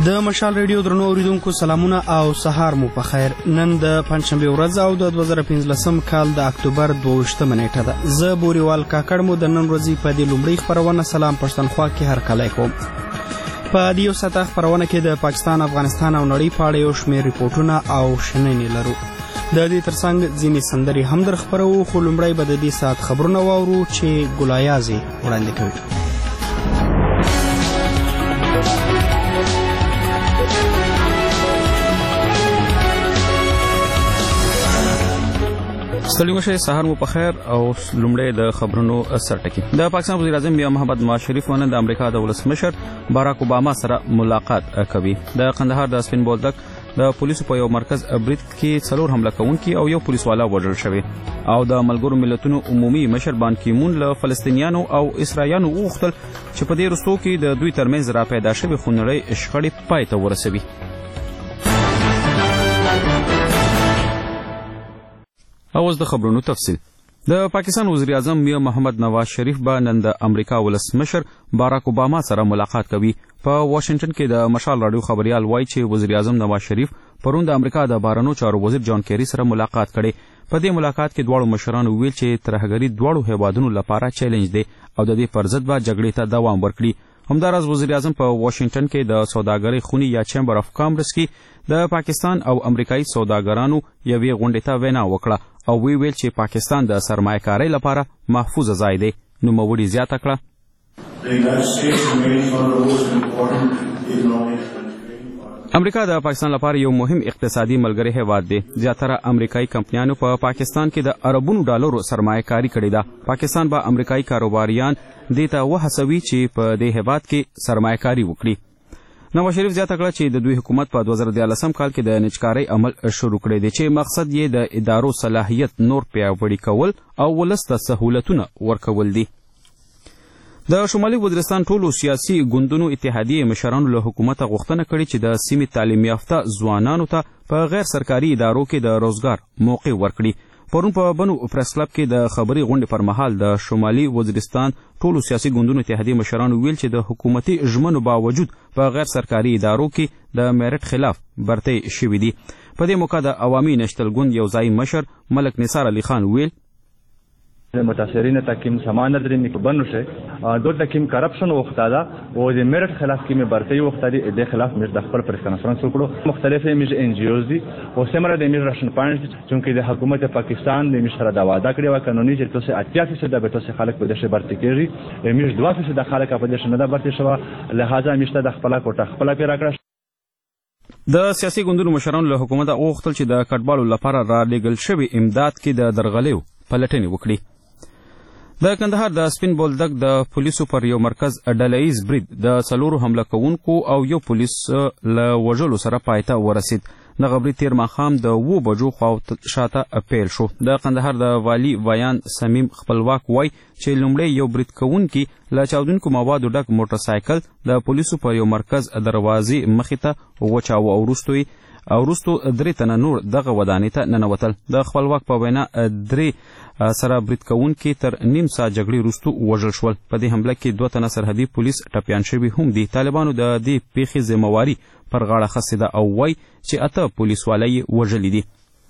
د مشال ریډیو درنو اوریدونکو سلامونه او سهار مو په خیر. نن د پنځشنبه ورځ او د 2015 کال د اکتوبر 22 نیټه ده. زه بوریوال کاکړ مو د نن ورځې په دې لومړۍ خبرونه سلام پښتونخوا کې هرکلی کوم. په دې یو ساعته خبرونه کې د پاکستان، افغانستان او نړۍ په اړه یو شمېر ریپورټونه او شننې لرو. د دې ترڅنګ ځینې سندرې هم در خپروو، خو لومړی به د دې ساعت خبرونه واورو چې ګلایازې وړاندې کوي. سلام شه، سهار مو په خیر او لومړی د خبرونو سرټکی. د پاکستان وزیر اعظم میا محمد نواز شریف نن د امریکا د ولسمشر باراک اوباما سره ملاقات کوي. د قندهار د سپین بولدک د پولیسو په یو مرکز برید کې 4 حمله کوونکي او یو پولیسوالا وژل شوی او د ملګرو ملتونو عمومي مشر بان کی مون له فلسطینیانو او اسرایلیانو وغوښتل چې په دې وروستو کې د دوی ترمنځ را پیدا شوې خونړۍ شخړې پای ته ورسوي. اوس د خبرونو تفصیل. د پاکستان وزیر اعظم میا محمد نواز شریف به نن د امریکا ولسمشر باراک اوباما سره ملاقات کوي. په واشنگټن کې د مشال راډیو خبريال وایي چې وزیر اعظم نواز شریف پرون د امریکا د بهرنیو چارو وزیر جان کیری سره ملاقات کړي. په دې ملاقات کې دواړو مشرانو ویل چې ترهګري دواړو هیوادونو لپاره چیلنج دی او د دې پر ضد به جګړې ته دوام ورکړي. همداراز وزیر اعظم په واشنگټن کې د سوداګرۍ خونې یا چیمبر اف کامرس کې د پاکستان او امریکایي سوداګرانو یوې غونډې ته وینا وکړه او ویل چې پاکستان د سرمایه‌کارۍ لپاره محفوظ ځای دی. نوموړي زیاته کړه، امریکا د پاکستان لپاره یو مهم اقتصادي ملګری هیواد دی. زیاتره امریکایي کمپنیانو په پاکستان کې د اربونو ډالرو سرمایه‌کاري کړې ده. پاکستان به امریکایي کاروباریان دې ته وهڅوي چې په دې هیواد کې سرمایه‌کاري وکړي. نواز شریف زیاته کړه چې د دوی حکومت په 2013 کال کې د نجکارۍ عمل شروع کړی دی چې مقصد یې د ادارو صلاحیت نور پیاوړی کول او ولس ته سهولتونه ورکول دي. د شمالي وزیرستان ټولو سیاسي ګوندونو اتحادیې مشرانو له حکومته غوښتنه کړې چې د سیمې تعلیم یافته ځوانانو ته په غیر سرکاري ادارو کې د روزګار موقع ورکړي. پرون په بنو پریس کلب کې د خبري غونډې پر مهال د شمالي وزیرستان ټولو سیاسي ګوندونو اتحادیې مشرانو ویل چې د حکومتي ژمنو باوجود په غیر سرکاري ادارو کې د میرټ خلاف برتۍ شوي دي. په دې موقع د عوامي نشتل ګوند یو ځای مشر ملک نثار علي خان ویل متاثرین تکیم سامان نداریم که بنو شه دو تکیم کرپشن وختاده و د میرټ خلاف کې مې برتۍ وختادي د خلاف مې د خپل پریس کانفرنس وکړو. مختلفه میج ان جی اوز دي او سمره د میجرشن پوینټ چې د حکومت پاکستان د مشره دا وعده کړی و قانوني چې تاسو 80% د بتوسه خلک په دشه برتۍ کېږي، میج 2% د خلک په دشه نه د برتۍ شوه، لہذا میشته د خپل کوټه خپل پیرا کړ. د سیاسي ګوندونو مشرانو له حکومت غوښتل چې د کډوالو لپاره را لېږل شوي امداد کې د درغلیو پلټنې وکړي. د کندهار د سپین بولدک د پولیسو پر یو مرکز ډلهیز برید د 4 حمله کوونکو او یو پولیس له وژلو سره پای ته ورسید. دغه برید تېر ماښام د 2 بجو خواشاته پیل شو. د کندهار د والی ویان سمیم خپلواک وای چې لومړی یو برید کوونکي له چاودونکو موادو ډک موټر سایکل د پولیسو په یو مرکز دروازې مخې ته وچاوه او وروستو 3 تنه نور دغه ودانۍ ته ننوتل. د خپلواک په وینا 3 سره برید کوونکي تر نیم ساعت جګړې وروستو وژل شول. په دې حمله کې 2 تنه سرحدي پولیس ټپیان شوي هم دي. طالبانو د دې پیښې ذمهواري پر غاړه خستې ده او وایي چې 8 پولیسواله یې وژلي دي.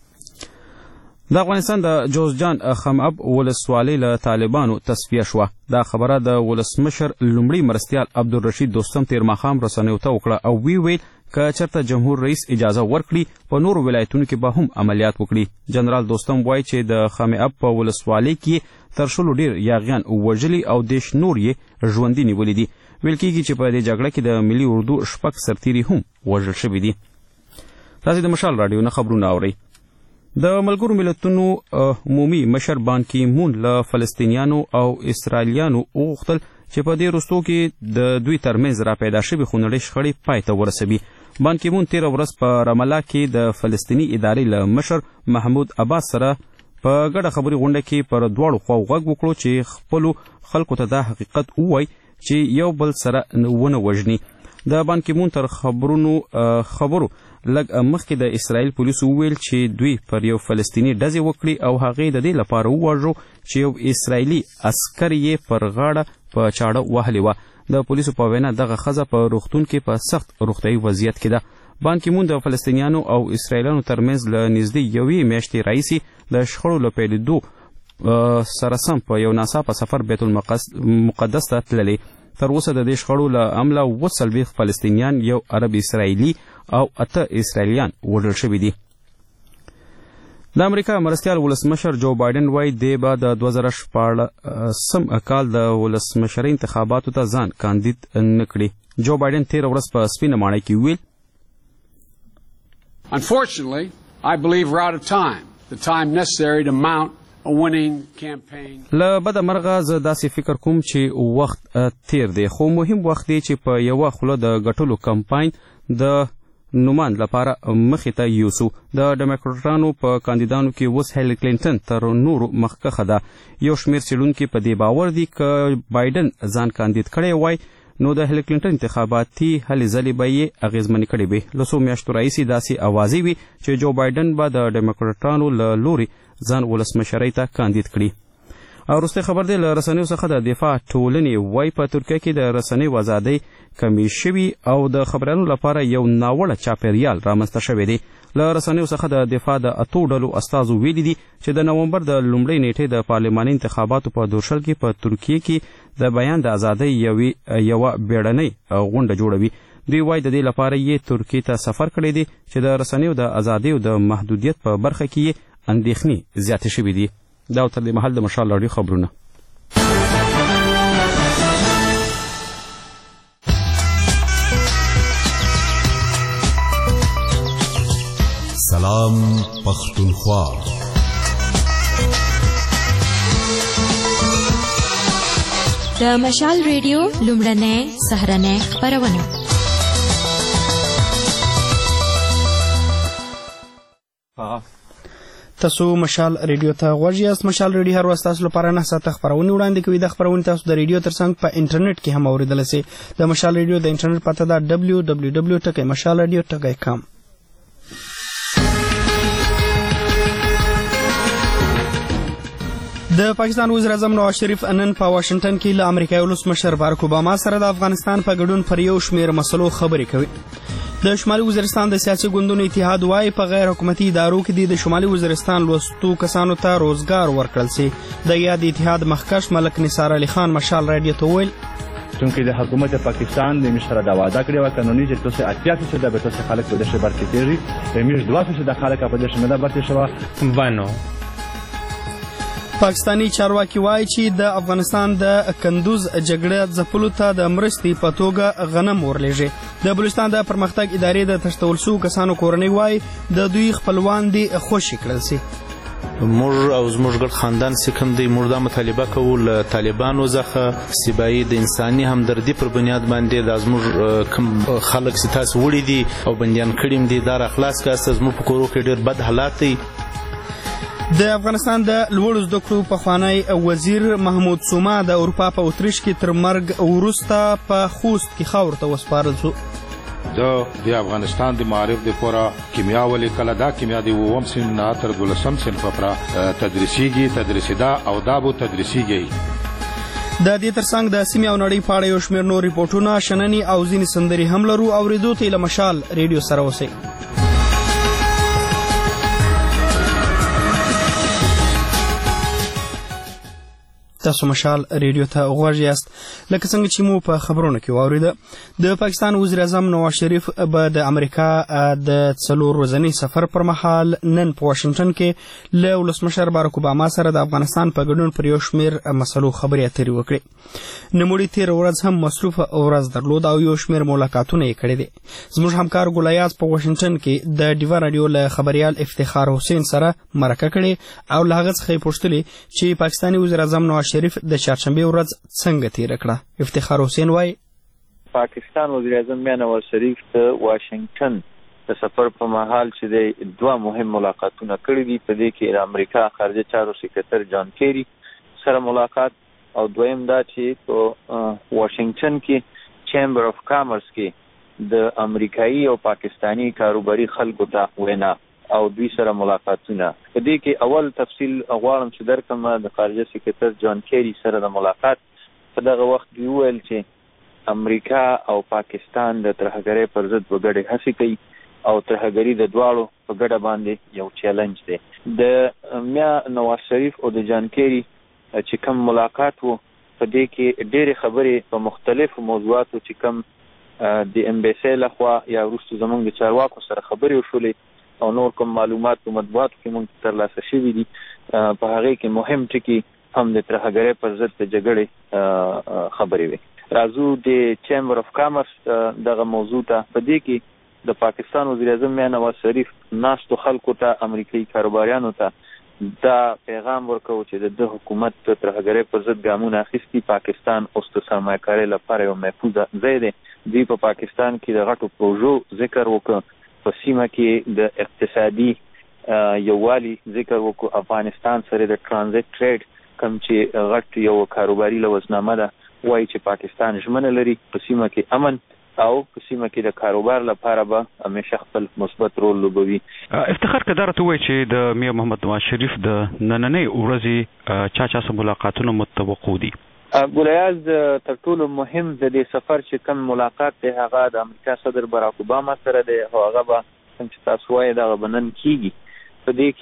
د افغانستان د جوزجان خماب ولسوالۍ له طالبانو تصفیه شوه. دا خبره د ولسمشر لومړي مرستیال عبدالرشید دوستم تېر ماښام رسنیو ته وکړه او ویل که چېرته جمهور رئیس اجازه ورکړي په نورو ولایتونو کې به هم عملیات وکړي. جنرال دوستم وایي چې د خماب په ولسوالۍ کې تر 100 ډېر یاغیان وژلي او 10 نور یې ژوندي نیولي دي. ویل کېږي چې په دې جګړه کې د ملي اردو 6 سرتیري هم وژل شوي دي. تاسې د مشال راډیو نه خبرونه اورئ. د ملګرو ملتونو عمومي مشر بان کی مون له فلسطینیانو او اسرایلیانو وغوښتل چې په دې وروستو کې د دوی ترمنځ را پیدا شوې خونړۍ شخړې پای ته ورسوي. بان کی مون 13 ورځ په رمله کې د فلسطیني ادارې له مشر محمود عباس سره په ګډه خبري غونډه کې پر دواړو خواو غږ وکړو چې خپلو خلکو ته دا حقیقت ووایي چې یو بل سره ونه وژني. د بان کی مون تر خبرو لږ مخکې د اسرائیل پولیسو وویل چې دوی پر یو فلسطیني ډزې وکړي او هغې د دې لپاره وواژو چې یو اسرائیلي عسکر یې پر غاړه په چاړه وهلې وه. د پولیسو په وینا دغه ښځه په روغتون کې په سخت روغتیايي وضعیت کې ده. بان کی مون د فلسطینیانو او اسرائیلیانو ترمنځ له نږدې یوې میاشتې راهیسې د شخړو له پیلېدو سره سم په یو ناڅاپه سفر بیت المقدس ته تللی. تر اوسه د دې شخړو له امله 40 فلسطینیان، یو عرب اسرائیلي او 8 اسرائیلیان وژل شوي دي. د امریکا مرستیال ولسمشر جو بایدن وایي دی به د 2014 کال د ولسمشرۍ انتخاباتو ته ځان کاندید نه کړي. جو بایدن تېره ورځ په سپینه ماڼۍ کې ویل Unfortunately, I believe we're out of time, the time necessary to mount a winning campaign. له بده مرغه زه داسې فکر کوم چې وخت تیر دی، خو مهم وخت دی چې په یوه خوله د ګټلو کمپاین د نومان لپاره مخې ته یوسو. د ډیموکراټانو په کاندیدانو کې اوس هیلری کلینټن تر نورو مخکښه ده. یو شمېر څېړونکي په دې باور دي که بایدن ځان کاندید کړی وای نو د هیلری کلینټن انتخاباتي هلې ځلې به یې اغېزمنې کړې وې. له څو میاشتو راهیسې داسې اوازې وي چې جو بایدن به د ډیموکراټانو له لوري ځان ولسمشرۍ ته کاندید کړي. او وروستی خبر دی له رسنیو څخه د دفاع ټولنې وایي په ترکیه کې د رسنیو ازادۍ کمې شوي او د خبریالانو لپاره یو ناوړه چاپیریال رامنځته شوی دی. له رسنیو څخه د دفاع د 8 ډلو استازو ویلي دي چې د نومبر د لومړۍ نیټې د پارلماني انتخاباتو په دورشل کې په ترکیه کې د بیان د ازادۍ یوه بیړنۍ غونډه جوړوي. دوی وایي د دې لپاره یې ترکیې ته سفر کړی دی چې د رسنیو د ازادیو د محدودیت په برخه کې یې اندېښنې زیاتې شوي دي. دا تر دې مهال د مشال راډیو خبرونه. سلام پختونخوا. د مشال ریډیو لومړنۍ سهرنۍ خپرونه. تاسو مشال ریډیو ته غوږ یاست. مشال ریډیو هر وخت تاسو لپاره 9 ساعته خپرونې وړاندې کوي. د خپرونې تاسو د ریډیو ترڅنګ په انټرنیټ کې هم اورېدلی شئ. د مشال ریډیو د انټرنیټ پته ده www.mashalradio.com. د پاکستان وزیر اعظم نواز شریف نن په واشنګټن کې له امریکایي ولسمشر بارک اوباما سره د افغانستان په ګډون پر یو شمېر مسلو خبرې کوي. د شمالي وزیرستان د سیاسي ګوندونو اتحاد وایي په غیر حکومتي ادارو کې د شمالي وزیرستان لوستو کسانو ته روزګار ورکړل شي. د یاد اتحاد مخکښ ملک نثار علي خان مشال رادیو ته وویل چونکه د حکومت پاکستان د مشره دا وعده کړې و قانوني چې تاسو 80% د بتوسه خلک په دې برخه کې دي، مش 2% د خلک په دې شمه د برخه شو ونه. پاکستانی چارواکي وایي چې د افغانستان د کندوز جګړه ځپلو ته د مرستې په توګه غنم ورلېږي. د بلوچستان د پرمختګ ادارې د تښتول شوو کسانو کورنۍ وایي د دوی خپلوان دې خوشي کړل شي. موږ او زموږ ګډ خاندان چې کوم دی موږ دا مطالبه کوو له طالبانو څخه سیبایي د انساني همدردي پر بنیاد باندې دا زموږ کوم خلک چې تاسو وړي دي او بندیان کړي دي دا راخلاص کړه. زموږ په کورو کې ډېر بد حالات دي. د افغانستان د لوړو زده کړو پخوانی وزیر محمود سوما د اروپا په اتریش کې تر مرګ وروسته په خوست کې خاورو ته وسپارل شو. زه د افغانستان د معارف د پوره کیمیا ولیکله. دا کیمیا د 9م صنف نه تر 12م صنف پورې تدریسیده او دا به تدریسیږي. د دې ترڅنګ د سیمې او نړۍ په اړه یو شمېر نور ریپورټونه، شننې او ځینې سندرې هم لرو. اورېدو ته له مشال ریډیو سره اوسئ. تاسو مشال ریډیو ته غوږ یاست. لکه څنګه چې مو په خبرونو کې واورېده، د پاکستان وزیر اعظم نواز شریف به د امریکا د 4 ورځني سفر پر مهال نن په واشنګټن کې له ولسمشر بارک اوباما سره د افغانستان په ګډون پر یو شمېر مسلو خبرې اترې وکړې. نوموړي تېره ورځ هم مصروفه ورځ درلود او یو شمېر ملاقاتونه یې کړي دي. زموږ همکار ګولیاز په واشنګټن کې د ډیوا راډیو له خبریال افتخار حسین سره مرکه کړې او له هغه څخه یې پوښتلې چې پاکستاني وزیر اعظم نواز شریف د چهارشنبې ورځ څنګه تېره کړه. افتخار حسین وایي پاکستان وزیر اعظم نواز شریف ته واشنګټن د سفر په مهال چې د 2 مهم ملاقاتونه کړي دي. په دې کې د امریکا خارجه چارو سکرټر جان کیری سره ملاقات او دویم دا چې په واشنګټن کې چیمبر اف کامرس کې د امریکایي او پاکستانی کاروباري خلکو ته وینا او دوی سره ملاقاتونه. په دې کې اول تفصیل غواړم چې درکم د خارجه سکرټر جان کیری سره د ملاقات په دغه وخت دی ویل چې امریکا او پاکستان د ترهګرۍ پر ضد وګړي هڅې کوي او ترهګري د دواړو په ګډه باندې یو چیلنج دی. د میا نواز شریف او د جان کیری چې کوم ملاقات وو په دې کې ډېرې خبرې په مختلفو موضوعاتو چې کوم د امبیسي لخوا یا وروسته زموږ د چارواکو سره خبرې وشولې او نور کوم معلومات په مطبوعاتو کې موږ ترلاسه شوي دي. په هغې کې مهم ټکي هم د ترهګرۍ پر ضد د جګړې خبرې وي. راځو د چیمبر اف کامرس دغه موضوع ته. په دې کې د پاکستان وزیر اعظم میا نواز شریف ناستو خلکو ته امریکایي کاروباریانو ته دا پیغام ورکو چې د حکومت د ترهګرۍ پر ضد ګامونه اخیستي. پاکستان اوس د سرمایه‌کارۍ لپاره یو محفوظ ځای دی. دوی په پاکستان کې د غټو پروژو ذکر وکړ، په سیمه کې د اقتصادي یووالي ذکر وکړو. افغانستان سره د ټرانزیت ټریډ کوم چې غټ یو کاروباري لوزنامه ده وایي چې پاکستان ژمنه لري په سیمه کې امن او په سیمه کې د کاروبار لپاره به همیشه خپل مثبت رول لوبوي. افتخار کدار ته وایي چې د میا محمد نواز شریف د نننۍ ورځې چا سره ملاقاتونه متوقع دي؟ ګولیاز تر ټولو مهم د دې سفر چې کوم ملاقات دی هغه د امریکا صدر باراک اوباما سره دی او هغه به څنګه چې تاسو وایي دغه به نن کېږي. په دې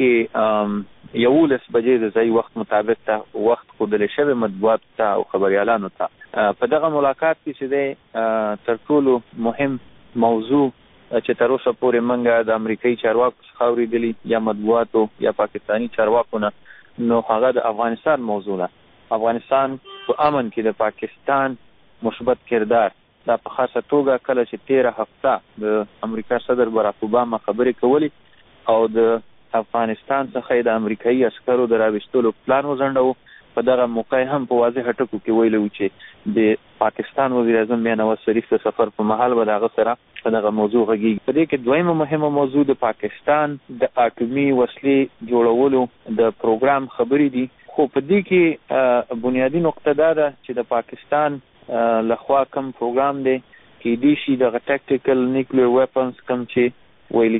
کې 11 بجې د ځای وخت مطابق ته وخت ښودلی شوی مطبوعاتو ته او خبریالانو ته. په دغه ملاقات کې چې دی تر ټولو مهم موضوع چې تر اوسه پورې موږ د امریکایي چارواکو څخه اورېدلي یا مطبوعاتو یا پاکستاني چارواکو نه، نو هغه د افغانستان موضوع ده. افغانستان په امن کې د پاکستان مثبت کردار دا په خاصه توګه کله چې 13 هفته د امریکا صدر باراک اوباما خبرې کولې او د افغانستان څخه د امریکایي عسکرو د راوستلو پلان وځنډاوه. په دغه موقع هم په واضح ټکو کې ویلي و چې د پاکستان وزیر اعظم میا نواز شریف د سفر په مهال به د هغه سره په دغه موضوع غږیږي. په دې کې دویمه مهمه موضوع د پاکستان د اټومي وسلې جوړولو د پروګرام خبرې دي. خو په دې کې بنیادی نقطه دا ده چې د پاکستان لخوا کوم پروګرام دی کې دي شي دغه ټاکټیکل نیوکلیر ویپنز کوم چې ویل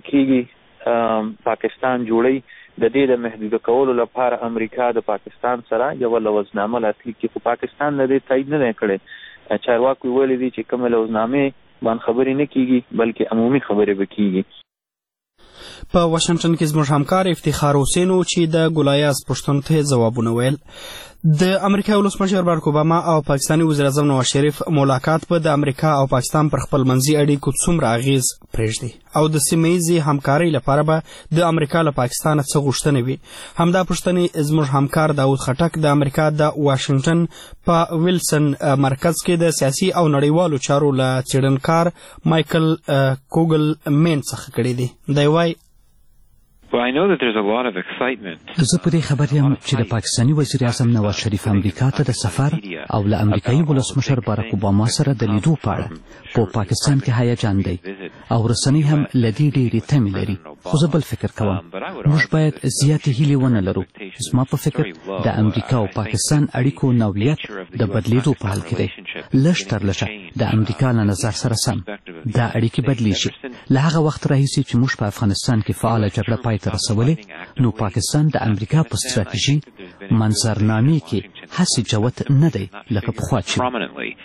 کېږي پاکستان جوړي، د دې د محدود کولو لپاره امریکا د پاکستان سره یو لوزنامه لاسلیک کړي. خو پاکستان د دې تایید نه کړي. چارواکو ویلي دي چې کومه لوزنامه باندې خبرې نه کیږي بلکې عمومي خبرې به کیږي. په واشنگټن کې زموږ همکار افتخار حسین چې د ګلایاز پوښتنو ته ځوابونه ویل. د امریکا ولسمشر باراک اوباما او پاکستاني وزیر اعظم نواز شریف ملاقات په د امریکا او پاکستان پر خپل منځي اړیکو څومره اغیز پرېږدي او د سیمه ییزې همکارۍ لپاره به د امریکا له پاکستان څه غوښتنې وي؟ همدا پوښتنې زموږ همکار داود خټک د امریکا د واشنگټن په ویلسن مرکز کې د سیاسي او نړیوالو چارو له څېړنکار مایکل کوګل مین څخه کړي دي. دی وایي زه په دې خبر یم چې د پاکستاني وزیر اعظم نواز شریف امریکا ته د سفر او له امریکایي ولسمشر باراک اوباما سره د لیدو په اړه په پاکستان کې هیجان دی او رسنۍ هم له دې ډېرې تمې لري. خو زه بل فکر کوم موږ باید زیاتې هیلې ونه لرو. زما په فکر د امریکا او پاکستان اړیکو نوعیت د بدلیدو په حال کې دی. لږ تر لږه د امریکا له نظر سره سم دا اړیکې بدلیږي. له هغه وخت راهیسې چې موږ په افغانستان کې فعاله جګړه پای ته رسولې، نو پاکستان د امریکا په ستراتیژي منظرنامې کې هسې جوت نه دی لکه پخوا چې.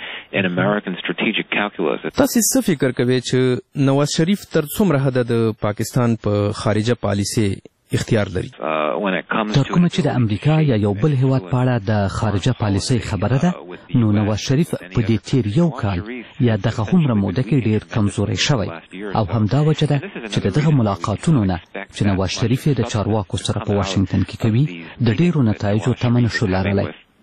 تاسې څه فکر کوئ چې نواز شریف تر څومره حده د پاکستان په خارجه پالیسي اختیار لري؟ تر کومه چې د امریکا یا یو بل هیواد په اړه د خارجه پالیسۍ خبره ده، نو نواز شریف په دې تیر یو کال یا دغه هومره موده کې ډېر کمزوری شوی او همدا وجه ده چې د دغه ملاقاتونو نه چې نواز شریف یې د چارواکو سره په واشنګټن کې کوي د ډېرو نتایجو تمه نشو لرلی.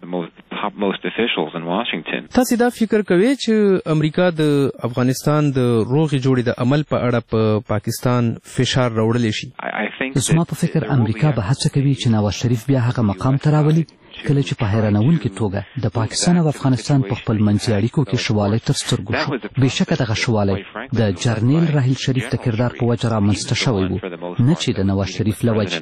تاسې دا فکر کوئ چې امریکا د افغانستان د روغې جوړې د عمل په اړه په پاکستان فشار راوړلی شي؟ زما په فکر امریکا به هڅه کوي چې نواز شریف بیا هغه مقام ته راولي کله چې په حیرانوونکې توګه د پاکستان او افغانستان په خپل منځي اړیکو کې شوالی تر سترګو شو. بېشکه دغه شوالی د جرنیل راحیل شریف د کردار په وجه رامنځته شوی و، نه چې د نواز شریف له وجې.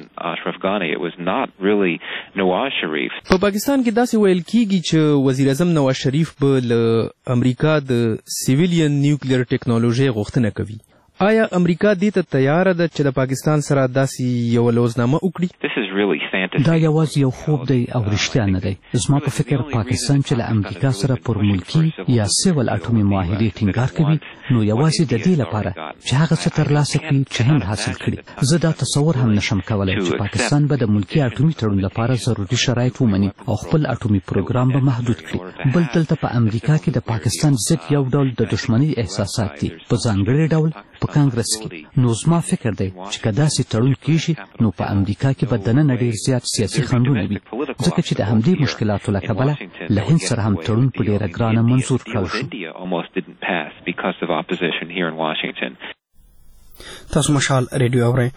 په پاکستان کې داسې ویل کیږي چې وزیر اعظم نواز شریف به له امریکا د سیویلین نیوکلیر ټیکنالوژۍ غوښتنه کوي آیا امریکا دې ته تیار ده چې د پاکستان سره داسې یو لوزنامه وکړي؟ دا یوازې یو خوب دی او رښتیا نه دی. زما په فکر پاکستان چې له امریکا سره پر ملکي یا سیول اټومي معاهدې ټینګار کوي نو یوازې د دې لپاره چې هغه څه ترلاسه کړي چې هند حاصل کړي. زه دا تصور هم نشم کولی چې پاکستان به د ملکي اټومي تړون لپاره ضروري شرایط ومني او خپل اټومي پروګرام به محدود کړي. بل دلته په امریکا کې د پاکستان ضد یو ډول د دښمنۍ احساسات دي په ځانګړي ډول په کانګرس کې. نو زما فکر دی چې که داسې تړون کیږي نو په امریکا کې به دننه ډېر زیات سیاسي خنډونه وي ځکه چې د همدې مشکلاتو له کبله له هند سره هم تړون په ډېره ګرانه منظور کړل شو. تاسو مشال ریډیو اورئ.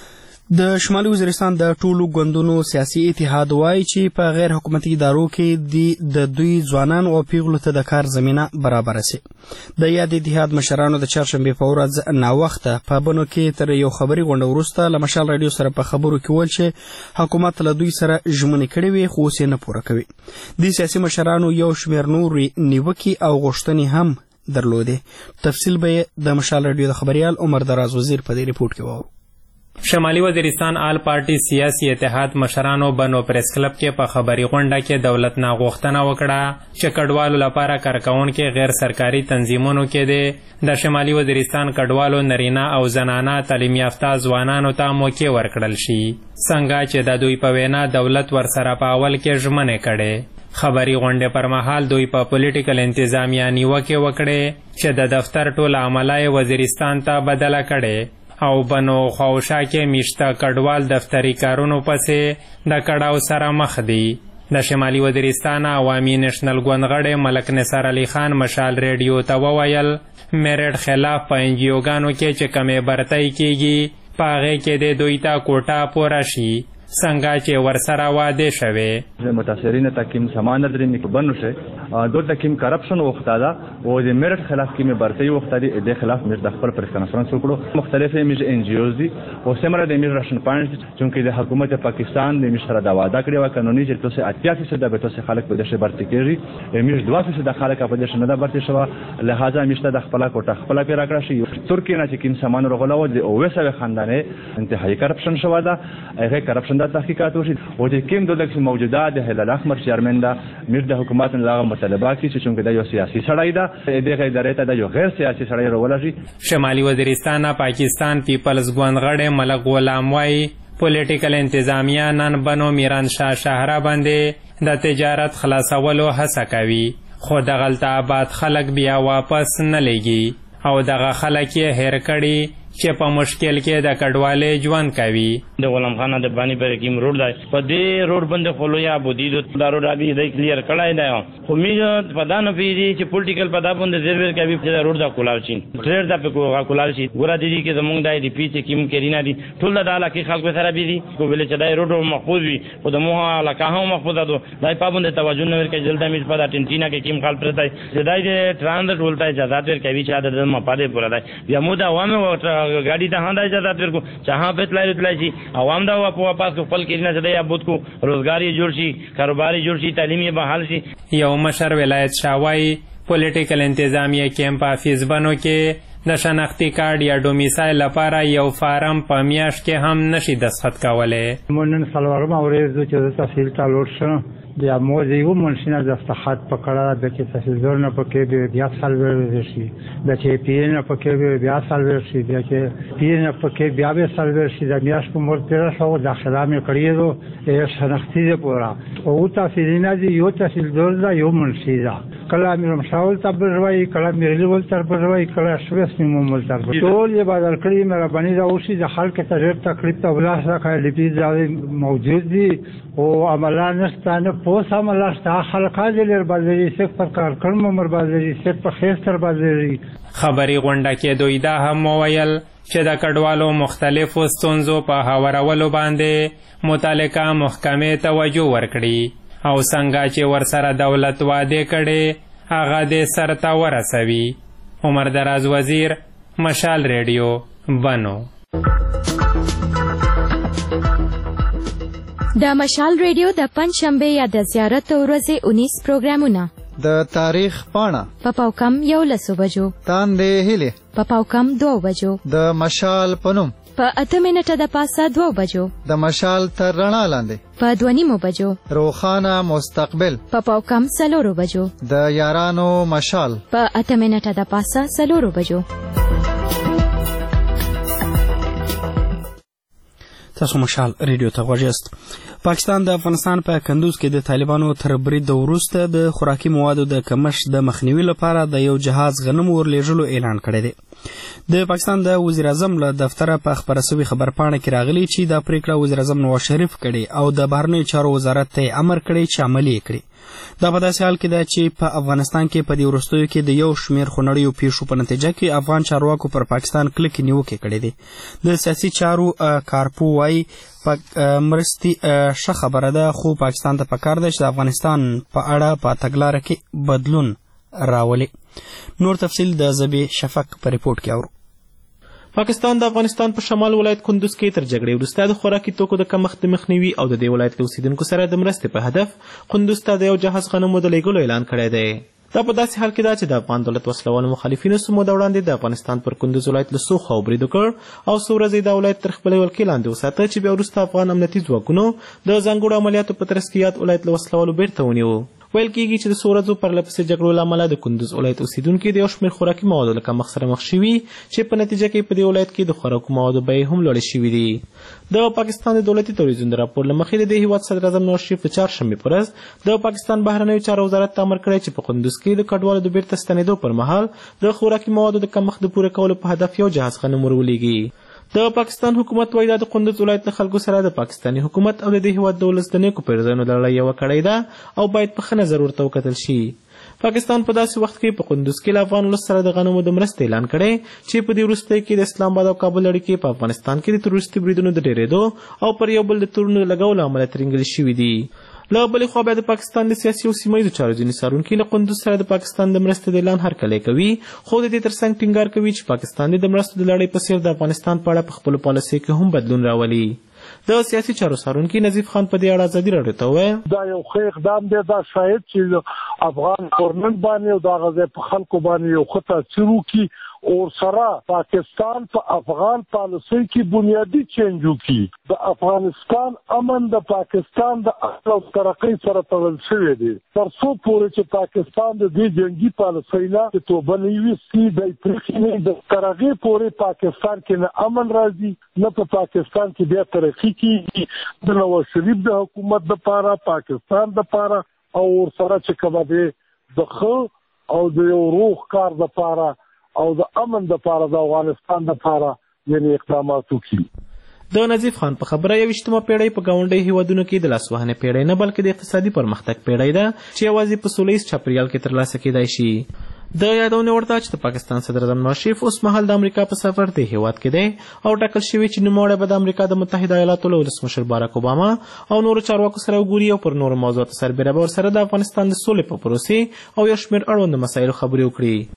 د شمالي وزیرستان د ټولو ګوندونو سیاسي اتحاد وایي چې په غیر حکومتي ادارو کې د دوی ځوانانو او پیغلو ته د کار زمینه برابره شي. د یاد اتحاد مشرانو د چهارشنبې په ورځ ناوخته په بنو کې تر یو خبري غونډه وروسته له مشال رادیو سره په خبرو کې ویل چې حکومت له دوی سره ژمنې کړې وي خو اوس یې نه پوره کوي. د سیاسي مشرانو یو شمېر نورې نیوکې او غوښتنې هم درلودې. تفصیل به د مشال رادیو د خبريال عمر دراز وزیر په دې ریپورت کې وو. شمالي وزیرستان آل پارټي سیاسي اتحاد مشرانو بنو پریس کلب کې په خبري غونډه کې دولت نه غوښتنه وکړه چې کډوالو لپاره کارکونکو غیر سرکاري تنظیمونو کې د شمالي وزیرستان کډوالو نرینه او زنانه تعلیم یافته ځوانانو ته موقع ورکړل شي څنګه چې د دوی په وینا دولت ورسره په اول کې ژمنې کړي. خبري غونډه پر مهال دوی په پولیټیکل انتظامیه نیوکه وکړي چې د دفتر ټول عملای وزیرستان ته بدله کړي او بنو خوشا کې میشته کډوال دفتری کارونو پسې د کډاو سره مخ دي. د شمالي وزیرستان عوامي نېشنل ګوندغړی ملک نثار علي خان مشال ریډیو ته وویل میرټ خلاف په انجیوګانو کې چې کمې برتۍ کیږي په هغې کې د دوی ته کوټه پوره شي څنګه چې ورسره واده شوه. متاثرین تکیم سمانت رینی بنو شه دو تکیم کرپشن وختاده او د میرټ خلاف کې برتۍ وختاده د خلاف مر د خپل پریس کانفرنس وکړو. مختلفه میج ان جی اوز دي او سمره د میگریشن پوینټ چې د حکومت پاکستان د مشره دا وعده کړی و قانوني چې تاسو 88% د تاسو خلک په دشه برتۍ کیږي میج 2% د خلک په دشه نه د برتۍ شوه لہذا مشته د خپل کوټه خپل پیرا کړی شي. ترکیه نه چې کیم سامان رغلاو د اوسه خاندانه انتهایی کرپشن شوه دا هغه کرپشن تحقیقات وشي او د کوم دولت موجوده د هلال احمر چیرمن دا میر د حکومت له مطالبه کی چې د یو سیاسي سړی دا دغه ادارې ته د یو غیر سیاسي سړی راولږي. شمالي وزیرستان پاکستان پیپلز ګوندغړی ملک غلام وای پولیټیکل انتظامیه نن بنو میران شاه شهره باندې د تجارت خلاصولو هڅه کوي خو دغلته آباد خلک بیا واپس نه لګي او دغه خلک یې هیر کړي چې په مشکل کې د کډوالۍ ژوند کوي. د غلام خان د بانی پر کوم روډ دی په دې روډ باندې خلویا بودی د دارو رابي د کلیر کړای دی خو میږه په دانه پیږي چې پولیټیکل په دا باندې زیرور کوي چې روډ دا کولال شي ټریډ دا په کولال شي ګور دي چې زمونږ دای دی پیچ کیم کرینا دي ټول د علاقې خلکو سره بي دي کو ویل چې دای روډ محفوظ وي او د موه علاقه هم محفوظ ده دای په باندې توجه نه ورکړي جلدا میز په ارجنټینا کې کیم خال پرتای دای د ترانزیت ولتای اجازه ورکوي چې د مپاده پورا دی بیا مو دا عوامه गाड़ी ته هنده اجازه ورکو چاها په تلای شي عوام دا واپس خپل کېنه زده یا بود کو روزګاری جوړ شي کاروباري جوړ شي تعلیمي بحال شي. یو مشر ولایت شاوای پولیټیکل انتظامیه کیمپ افیس بنو کې د شناختی کارت یا ډومیسایل لپاره یو فارم په میاشت کې هم نشي دستخط کولای. مونږ سلوارم اورېدو چې د تحصیل تعلق شنه بیا موږ یو منشینه دستخط پکړه د کې تحصیلدار نه پکې بیا سال ورشي د چې پیر نه پکې بیا سال ورشي د چې پیر نه پکې بیا به سال ورشي د میاشت په مور 1300 داخله مې کړیو یو شناختی دی پورا او تحصیلینه دی یو تحصیلدار دا یو منشیدا کله مې مشاول تبروي کله مې ریول تبروي کله شوس مې مول تبروي ټول یې بدل کړی مې باندې دا اوسې د خلک ته ډېر تکلیف ته ولاسه کړی لپی موجود دي او عملان نستانه پوس عمل استا خلقا دلر بازاری سیک پر کار کړم مر بازاری سیک په خېستر بازاری. خبري غونډه کې دوی دا هم وویل چې د کډوالو مختلفو ستونزو په هوارولو باندې متعلقه محکمې توجه ورکړي او څنګه چې ورسره دولت وعده کړي هغه دې سرته ورسوي. عمر دراز وزیر مشال ریډیو بنو. د مشال ریډیو د پنځشنبه یا د زیارت ورځې 19 پروګرامونه د تاریخ پاڼه په پاوکم 11 بجو تاندې هیلې په پاوکم 2 بجو د مشال پنوم په 8 منټه د پاسه 2 بجو د مشال تر رڼا لاندې په 2:30 بجو روخانه مستقبل په پاوکم 4 بجو د یارانو مشال په 8 منټه د پاسه 4 بجو. تاسو مشال ریډیو ته غوږ یاست. پاکستان د افغانستان په کندوز کې د طالبانو تر برید وروسته د خوراکي موادو د کمښت د مخنیوي لپاره د یو جهاز غنم ورلېږلو اعلان کړی دی. د پاکستان د وزیر اعظم له دفتره په خپره شوې خبرپاڼه کې راغلي چې دا پریکړه وزیر اعظم نواز شریف کړې او د بهرنیو چارو وزارت ته امر کړی چې عملي یې کړي. دا په داسې حال کې ده چې په افغانستان کې په دې وروستیو کې د یو شمېر خونړیو پیښو په نتیجه کې افغان چارواکو پر پاکستان کلکې نیوکې کړې دي. د سیاسي چارو کارپو وایي مرستې ښه خبره ده، خو پاکستان ته پکار ده چې د افغانستان په اړه په تګلاره کې بدلون راولي. نور تفصیل د زبی شفق په ریپورت کې اورو. پاکستان د افغانستان په شمال ولایت کندوز کې تر جګړې وروسته د خوراکي توکو د کمښت د مخنیوي او د دې ولایت له اوسیدونکو سره د مرستې په هدف کندوز ته د یو جهاز غنمو د لېږلو اعلان کړی دی. دا په داسې حال کې ده چې د افغان دولت وسلوالو مخالفینو څو موده وړاندې د افغانستان پر کندوز ولایت له څو خواو برید وکړ او څو ورځې دا ولایت تر خپلې ولکې لاندې وساته چې بیا وروسته افغان امنیتي ځواکونو د ځانګړو عملیاتو په ترڅ کې یاد ولایت له وسلوالو بیرته ونیو. ویل کېږي چې د څو ورځو پرلهپسې جګړو له امله د کندوز ولایت اوسیدونکي د یو شمېر خوراکي موادو له کمښت سره مخ شوي چې په نتیجه کې په دې ولایت کې د خوراکو موادو بیې هم لوړې شوي دي. د پاکستان د دولتي تلویزیون د راپور له مخې د دې هېواد صدر اعظم نواز شریف د چهارشنبې په ورځ د پاکستان بهرنیو چارو وزارت ته امر کړی چې په کندوز کې د کډوالو د بیرته ستنېدو پر مهال د خوراکي موادو د کمښت د پوره کولو په هدف یو جهاز غنم ورولېږي. د پاکستان حکومت وایي دا د کندوز ولایت له خلکو سره د پاکستاني حکومت او د دې هېواد د ولس د نیکو پیرزویانو د لړۍ یوه کړۍ ده او باید په ښه نظر ورته وکتل شي. پاکستان په داسې وخت کې په کندوز کې له افغان ولس سره د غنمو د مرستې اعلان کړی چې په دې وروستیو کې د اسلام آباد او کابل اړیکې په افغانستان کې د تروریستي بریدونو د ډېرېدو او پر یو بل د تورونو لګولو امله ترینګلې شوي دي. له بلې خوا بیا د پاکستان د سیاسي او سیمه ییزو چارو ځینې څارونکي له کندوز سره د پاکستان د مرستې د اعلان هرکلی کوي، خو د دې ترڅنګ ټینګار کوي چې پاکستان د مرستو د لړۍ په څېر د افغانستان په اړه په خپلو پالیسیو کې هم بدلون راولي. د سیاسي چارو څارونکي نظیف خان په دې اړه ازادي راډیو ته وویل دا یو ښه اقدام دی، دا شاید چې افغان ګورنمنټ باندې او دغه ځای په خلکو باندې یو ښه تاثیر وکړي اور سره پاکستان په افغان پالیسۍ کې بنیادی چینج وکړي. د افغانستان امن د پاکستان د اصل او ترقۍ سره تړل شوی دی. تر څو پورې چې پاکستان د دې جنګي پالیسۍ نه توبه نه ویستي دی پرېښي نه د تر هغې پورې پاکستان کې نه امن راځي نه په پاکستان کې بیا ترقي کېږي. د نواز شریف د حکومت دپاره پاکستان دپاره او ورسره چې کومه دی د ښه او د یو روغ کار دپاره او د امن دپاره د افغانستان دپاره یعنې اقدامات وکړي. د نظیف خان په خبره 21مه پیړۍ په ګاونډیو هیوادونو کې د لاسوهنې پیړۍ نه بلکې د اقتصادي پرمختګ پیړۍ ده چې یوازې په سوله ییز چاپریال کې ترلاسه کیدای شي. د یادونې وړ ده چې د پاکستان صدر اعظم نواز شریف اوس مهال د امریکا په سفر د هیواد کې دی او ټاکل شوي چې نوموړی به د امریکا د متحده ایالاتو له ولسمشر باراک اوباما او نورو چارواکو سره وګوري او پر نورو موضوعاتو سربیره به ورسره د افغانستان د سولې په پروسې او یو شمېر اړوندو مسایلو خبرې وکړي.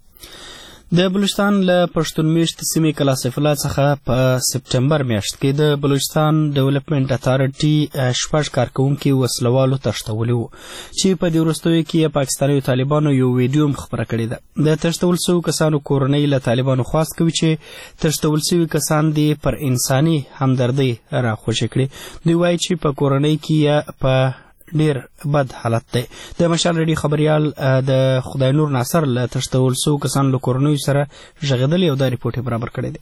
د بلوچستان له پښتون میشت سیمې کلاسف الله څخه په سپټمبر میاشت کې د بلوچستان ډیولپمنٹ اتارټي 6 کارکونکي وسلوالو تښتولي وو چې په دې وروستیو کې پاکستاني طالبانو یو ویډیو هم خپره کړې ده. د تښتول شویو کسانو کورنۍ له طالبانو خواست کوي چې تښتول شوي کسان دې پر انساني همدردۍ راخوشې کړي. دوی وایي چې په کورنۍ کې په ډیر بد حالت دی. د مشال ریډیو خبریال د خدای نور ناصر له تښتول شوو کسانو له کورنیو سره غږېدلی او دا ریپورټ یې برابر کړی دی.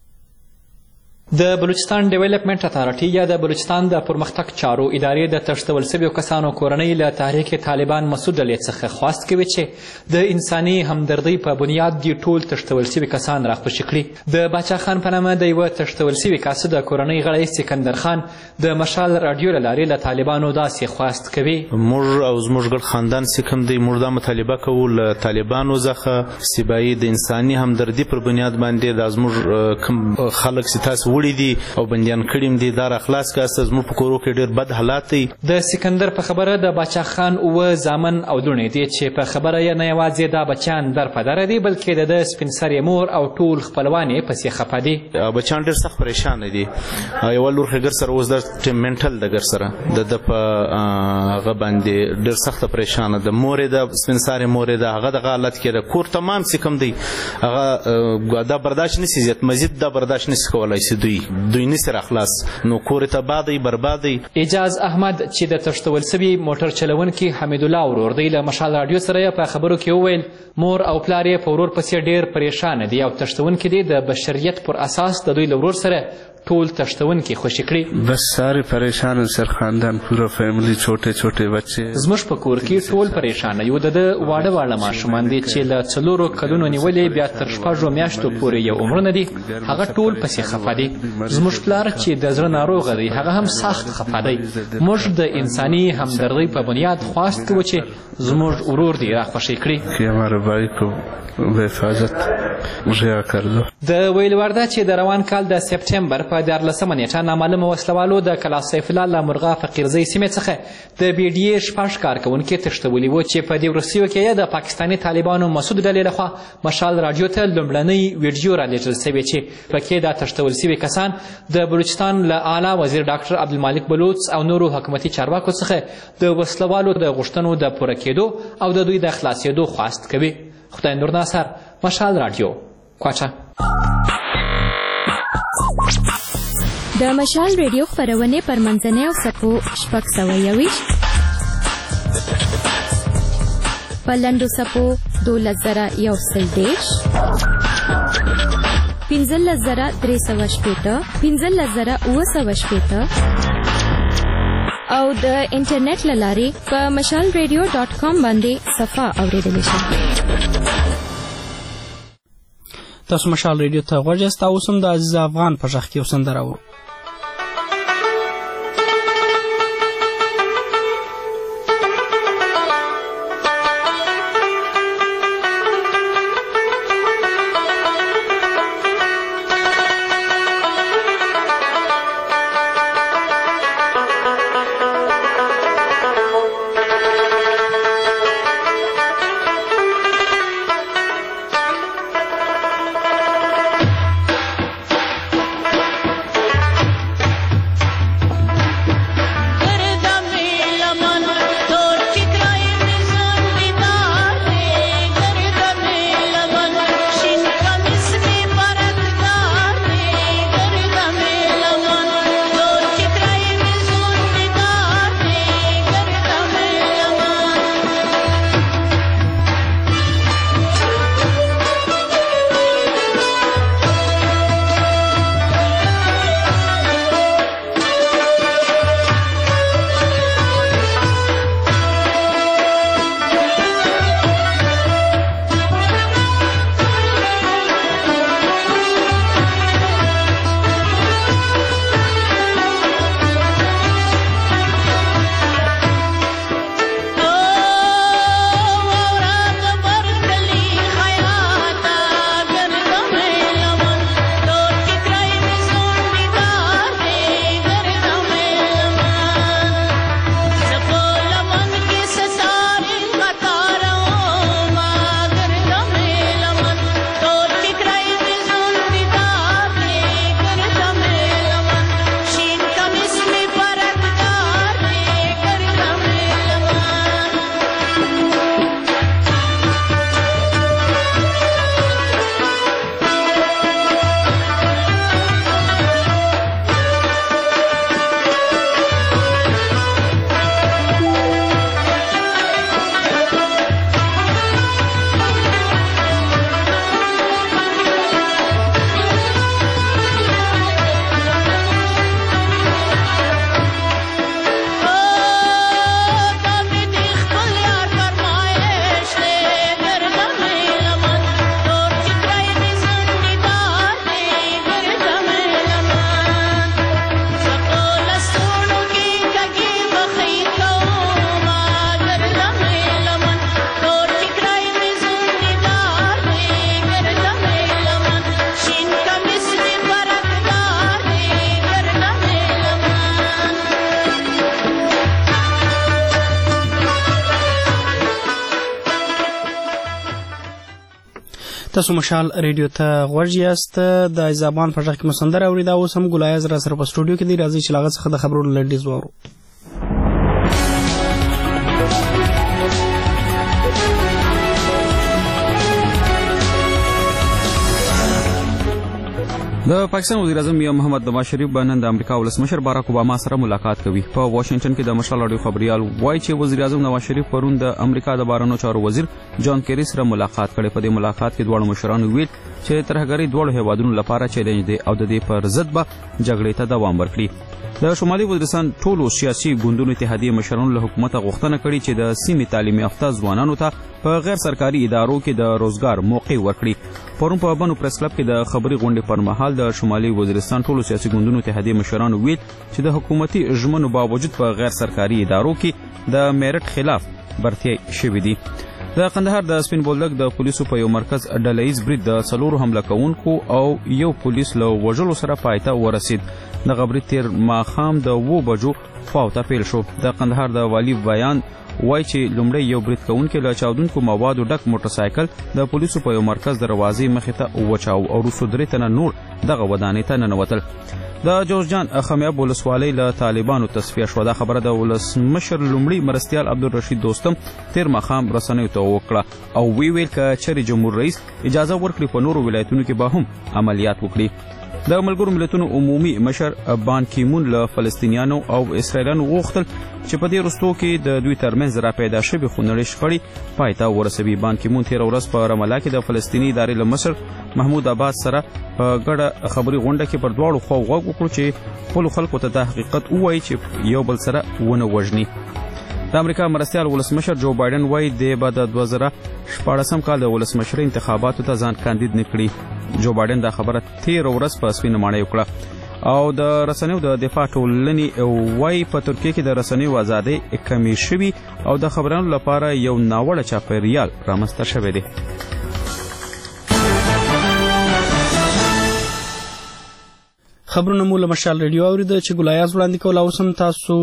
د بلوچستان ډیولپمنٹ اتارټي یا د بلوچستان د پرمختګ چارو ادارې د تښتول شویو کسانو کورنۍ له تحریک طالبان مسعود ډلې څخه خواست کوي چې د انساني همدردۍ په بنیاد دې ټول تښتول شوي کسان راخوشي کړي. د باچا خان په نامه د یوه تښتول شوي کاسه د کورنۍ غړی سکندر خان د مشال راډیو له لارې له طالبانو داسې خواست کوي. موږ او زموږ ګډ خاندان چې کوم دی موږ دا مطالبه کوو له طالبانو څخه چې باید د انساني همدردي پر بنیاد باندې دا زموږ کوم خلک چې تاسو وړي دي او بندیان کړي دي دا راخلاص کاسته زموږ په کورو کې ډېر بد حالات دي. د سکندر په خبره د باچا خان اوه زامن او لوڼې دي چې په خبره یې نه یوازې دا بچیان در په دره دي بلکې د ده سپین سرې مور او ټول خپلوان یې پسې خفه دي. بچیان ډېر سخت پریشانه دي. یوه لور ښګر سره اوس د منټل د ګر سره د ده په هغه باندې ډېر سخته پریشانه ده. مور یې د سپین سرې مور یې د هغه دغه حالت کې ده. کور تمام چې کوم دی هغه دا برداشت نشي زیات مزید دا برداشت نشي کولی چې دوی نشي راخلاص نو کور یې تباه دی برباد دی. اعجاز احمد چې د تښتول سوي موټر چلونکي حمیدالله ورور دی له مشال راډیو سره یې په خبرو کې وویل مور او پلار یې په ورور پسې ډېر پریشانه دي او تښتونکي دي د بشریت پر اساس د دوی له ورور سره ټول تښتونکي خوشي کړي. بس سارے پریشان سر خاندان پورا فیملی چھوٹے چھوٹے بچے زموږ په کور کې ټول پریشانه یو. د ده واړه واړه ماشومان دي چې له 4 کلونو نیولې بیا تر 6 میاشتو پورې یې عمرونه دي هغه ټول پسې خفه دي. زموږ پلار چې د زړه ناروغه دی هغه هم سخت خفه دی. موږ د انساني همدردۍ په بنیاد خواست کوو چې زموږ ورور دی را خوشي کړي. کہ ہمارے بھائی کو به حفاظت رها کردو. د ویل وړ ده چې د روان کال د سپټمبر په 14 نیټه نامعلومه وسلوالو د کلا سیف الله له مرغا فقیرزۍ سیمې څخه د بي ډي اې 6 کارکوونکي تښتولي وو چې په دې وروستیو کې یې د پاکستاني طالبانو مسعود ډلې لخوا مشال راډیو ته لومړنۍ ویډیو رالیږل سوې چې پکې دا تښتول سوي کسان د بلوچستان له اعلی وزیر ډاکټر عبدالمالک بلوچ او نورو حکومتي چارواکو څخه د وسلوالو د غوښتنو د پوره کېدو او د دوی د خلاصېدو خواست کوي. خدای نور ناصر مشال راډیو کوچه. د مشال ریډیو خپرونې پر منځنۍ او څپو 621 په لنډو څپو 12110 15360 15960 او د انټرنیټ له لارې په mashalradio.com باندې صفحه اوریدلی شئ. تاسو مشال ریډیو ته غوږ یاست او اوس هم د عزیز افغان په غږ کې یو سندره اورو. تاسو مشال ریډیو ته غوږ یاست. د ایزابان په غږ کې مو سندره اورېده. اوس هم ګلایز را سره په سټوډیو کې دی. راځئ چې له هغه څخه د خبرونو لنډیز واورو. د پاکستان وزیر اعظم میا محمد نواز شریف به نن د امریکا ولسمشر باراک اوباما سره ملاقات کوي. په واشنگټن کې د مشال راډیو خبريال وایي چې وزیر اعظم نواز شریف پرون د امریکا د بهرنیو چارو وزیر جان کیری سره ملاقات کړي. په دې ملاقات کې دواړو مشرانو ویل چې ترهګري دواړو هیوادونو لپاره چیلنج دی او د دې پر ضد به جګړې ته دوام ورکړي. د شمالي وزیرستان ټولو سیاسي ګوندونو اتحادیې مشرانو له حکومت غوښتنه کړې چې د سیمې تعلیم یافته ځوانانو ته په غیر سرکاري ادارو کې د روزګار موقع ورکړي. پرون په بنو پریس کلب کې د خبري غونډې پر مهال د شمالي وزیرستان ټولو سیاسي ګوندونو اتحادیې مشرانو ویل چې د حکومتي ژمنو باوجود په غیر سرکاري ادارو کې د میرټ خلاف برتري شوې دي. د قندهار د سپین بولدک د پولیسو په یو مرکز ډلهیز برید د 4 حمله کوونکو او یو پولیس له وژلو سره پای ته ورسید. دغه برید تیر ماښام د 2 بجو خواته پیل شو. د قندهار د والی بیان وایي چې لومړی یو برید کوونکی له چاودونکو موادو ډک موټر سایکل د پولیسو په یو مرکز دروازې مخې ته وچاو او وروسته 3 تنه نور دغه ودانۍ ته ننوتل. د جوزجان خمیاب ولسوالۍ له طالبانو تصفیه شوه. دا خبره د ولسمشر لومړي مرستیال عبدالرشید دوستم تیر ماښام رسنیو ته وکړه او ویل که چېرې جمهور رئیس اجازه ورکړي په نورو ولایتونو کې به هم عملیات وکړي. د ملګرو ملتونو عمومي مشر بان کیمون له فلسطینیانو او اسرائیلیانو غوښتل چې په دې وروستو کې د دوی ترمنځ را پیدا شوې خونړۍ شخړې پای ته ورسوي. بان کیمون تېره ورځ په رماله کې د فلسطیني ادارې له مشر محمود عباس سره په ګډه خبري غونډه کې پر دواړو خواو غوږ وکړو چې خپلو خلکو ته دا حقیقت ووایي چې یو بل سره ونه وژني. د امریکا مرستیال ولسمشر جو بایدن وایي دی به د 2014 کال د ولسمشرۍ انتخاباتو ته ځان کاندید نه کړي. جو بایدن دا خبره تېره ورځ په سپینه ماڼۍ وکړه او د رسنیو د دفاع ټولنې وایي په ترکیه کې د رسنیو ازادۍ کمې شوي او د خبرانو لپاره یو ناوړه چاپیریال رامنځته شوی دی. خبرونه مو له مشال ریډیو اورېده چې ګلایاز وړاندې کول. اوس هم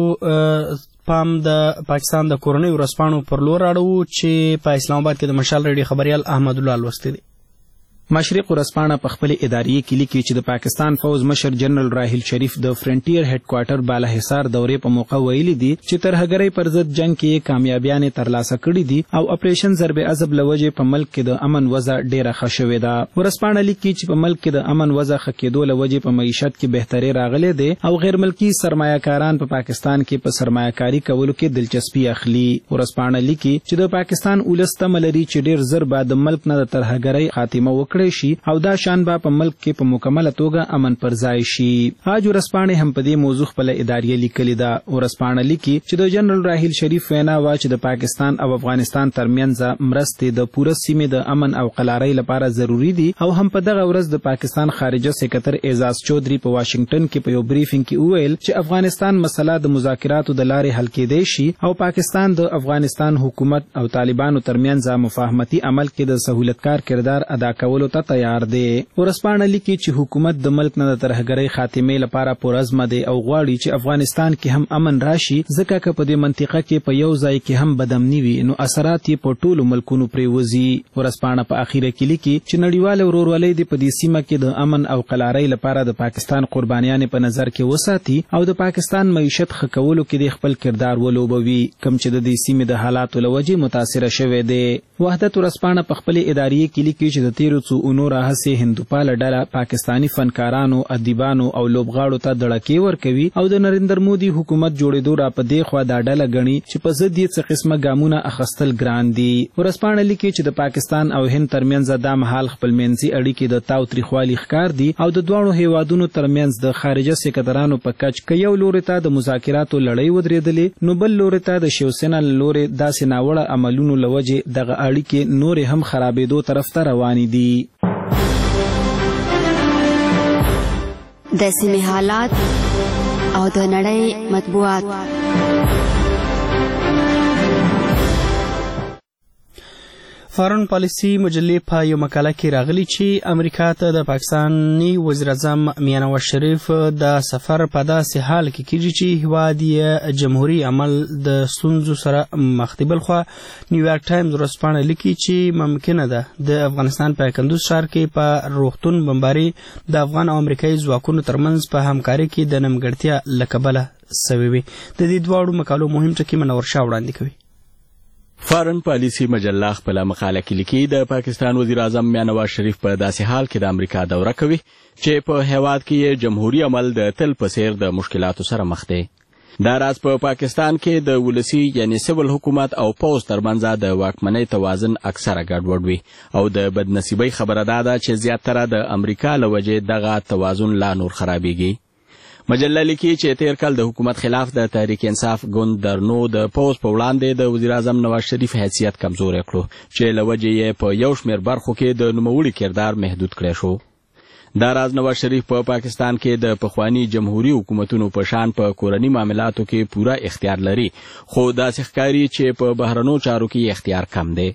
تاسو پام د پاکستان د کورنیو ورځپاڼو پر لور اړوو چې په اسلام آباد کې د مشال ریډیو خبريال احمد الله لوستی دی. مشرق ورځپاڼه په خپل اداري کې لیکي چې د پاکستان فوز مشر جنرال راحیل شریف د فرنټیر هډ کوارټر بالا حصار دورې په موقع ویلي دي چې ترهګرۍ پر ضد جنگ کې کامیابیانې ترلاسه کړې دي او اپریشن ضرب عذب لوجې په ملک کې د امن وضع ډیره ښه شوې ده. ورځپاڼه لیکي چې په ملک کې د امن وضع ښه کېدو لوجې په معیشت کې بهتري راغلې ده او غیر ملکي سرمایه‌کاران په پاکستان کې په سرمایه‌کاري کولو کې دلچسپي اخلي. ورځپاڼه لیکي چې د پاکستان ولس تمه لري چې ډیر زر به د ملک نه د ترهګرۍ خاتمه وکړي شي او دا شان به په ملک کې په مکمله توګه امن پر ځای شي. اج ورځپاڼې هم په دې موضوع خپل اداري لیکلې ده. ورځپاڼه لیکي چې د جنرال راحیل شریف وینا وا چې د پاکستان او افغانستان ترمنځ مرستې د پوره سیمې د امن او قلارۍ لپاره ضروری دي او هم په دغه ورځ د پاکستان خارجه سکرټر اعزاز چودري په واشنگټن کې په یو بریفینګ کې وویل چې افغانستان مسله د مذاکراتو د لارې حل کېدای شي او پاکستان د افغانستان حکومت او طالبانو ترمنځ مفاهمتي عمل کې د سہولتکار کردار ادا کولو ته تیار دی. ورځپاڼه لیکي چې حکومت د ملک نه د ترهګرۍ خاتمې لپاره پرعزمه دی او غواړي چې افغانستان کې هم امن راشي ځکه که په دې منطقه کې په یو ځای کې هم بدامني وي نو اثرات یې په ټولو ملکونو پرېوځي. ورځپاڼه په اخیره کې لیکي چې نړیواله ورورولۍ دې په دې سیمه کې د امن او قلارۍ لپاره د پاکستان قربانیانې په نظر کې وساتي او د پاکستان معیشت ښه کولو کې د خپل کردار ولوبوي کوم چې د دې سیمې د حالاتو له وجې متاثره شوی دی. وحدت ورځپاڼه په خپل اداري کې لیکي چې د تیرو څو اونو راهیسې هندوپاله ډله پاکستانی فنکارانو ادیبانو او لوبغاړو ته دړکې ورکوي او د نریندر مودي حکومت جوړېدو را په دې خوا دا ډله ګڼي چې په ضد یې څه قسمه ګامونه اخیستل ګران دي. ورځپاڼه لیکي چې د پاکستان او هند ترمنځ دا مهال خپلمنځي اړیکې د تاوتریخوالي ښکار دي او د دواړو هیوادونو ترمنځ د خارجه سکرټرانو په کچ که یو لوري ته د مذاکراتو لړۍ ودرېدلې نو بل لوري ته د شیوسینا لوري داسې ناوړه عملونو لوجې دغه اړیکې نورې هم خرابېدو طرف ته روانې دي. د سیمې حالات او د نړۍ مطبوعات. فارن پالیسي مجلې په یو مقاله کې راغلي چې امریکا ته د پاکستاني وزیر اعظم میاں نواز شریف د سفر په داسې حال کې کیږي چې هیواد یې جمهوریت عمل د ستونزو سره مخ دی. بلخوا نیویارک ټایمز ورځپاڼه لیکي چې ممکنه ده د افغانستان په کندوز ښار کې په روغتون بمباري د افغان او امریکایي ځواکونو ترمنځ په همکارۍ کې د نیمګړتیا له کبله سوې وي. د دې دواړو مقالو مهم ټکي منور شاه وړاندې کوي. فارن پالیسي مجله خپله مقاله کې لیکي د پاکستان وزیر اعظم میاں نواز شریف په داسې حال کې د امریکا دوره کوي چې په هیواد کې یې جمهوریت عمل د تل په څیر د مشکلاتو سره مخ دی. دا راز په پاکستان کې د ولسي یعنی سیول حکومت او پوځ ترمنځ د واکمنۍ توازن اکثره ګډوډ وي او د بدنصیبۍ خبره دا ده چې زیاتره د امریکا له وجې دغه توازن لا نور خرابېږي. مجله لیکي چې تیر کال د حکومت خلاف د تحریک انصاف ګوند درنو د پوځ په وړاندې د وزیر اعظم نواز شریف حیثیت کمزوری کړو چې له وجې یې په یو شمېر برخو کې د نوموړي کردار محدود کړی شو. دا راز نواز شریف په پاکستان کې د پخوانی جمهوریت حکومتونو په شان په کورني معاملاتو کې پوره اختیار لري خو داسې ښکاري چې په بهرنو چارو کې اختیار کم دی.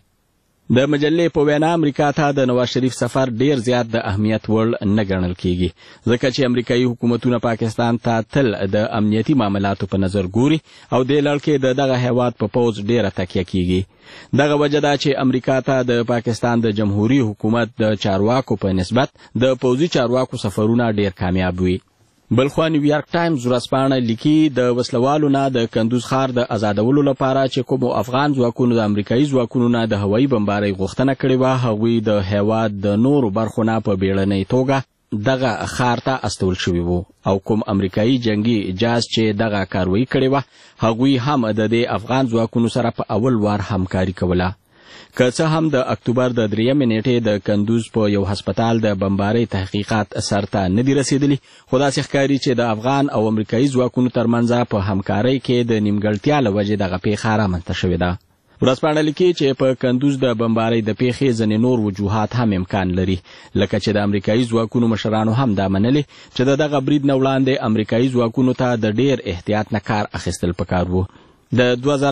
د مجلې په وینا امریکا ته د نواز شریف سفر ډیر زیات د اهمیت وړ نه ګڼل کیږي ځکه چې امریکایي حکومتونه پاکستان ته تل د امنیتي معاملاتو په نظر ګوري او د لړ کې د دغه هیواد په پوځ ډیره تکیه کیږي. دغه وجه ده چې امریکا ته د پاکستان د جمهوریت حکومت د چارواکو په نسبت د پوځي چارواکو سفرونه ډیر کامیاب وي. بلخوا نیویارک ټایمز ورځپاڼه لیکي د وسلوالو نه د کندوز ښار د آزادولو لپاره چې کومو افغان ځواکونو د امریکایي ځواکونو نه د هوایي بمبارۍ غوښتنه کړې وه هغوی د هیواد د نورو برخو نه په بیړنۍ توګه دغه ښار ته استول شوي وو او کوم امریکایي جنگي جهاز چې دغه کاروایي کړې وه هغوی هم د دې افغان ځواکونو سره په اول وار همکاري کوله. که څه هم د اکتوبر د 3 نیټې د کندوز په یو هسپتال د بمبارۍ تحقیقات سرته نه دي رسیدلي خو داسې ښکاري چې د افغان او امریکایي ځواکونو ترمنځ په همکارۍ کې د نیمګړتیا له وجې دغه پیښه رامنځته شوې ده. ورځپاڼه لیکي چې په کندوز د بمبارۍ د پیښې ځینې نور وجوهات هم امکان لري لکه چې د امریکایي ځواکونو مشرانو هم دا منلي چې د دغه برید نه وړاندې امریکایي ځواکونو ته د ډیر احتیاط نه کار اخیستل پکار وو. د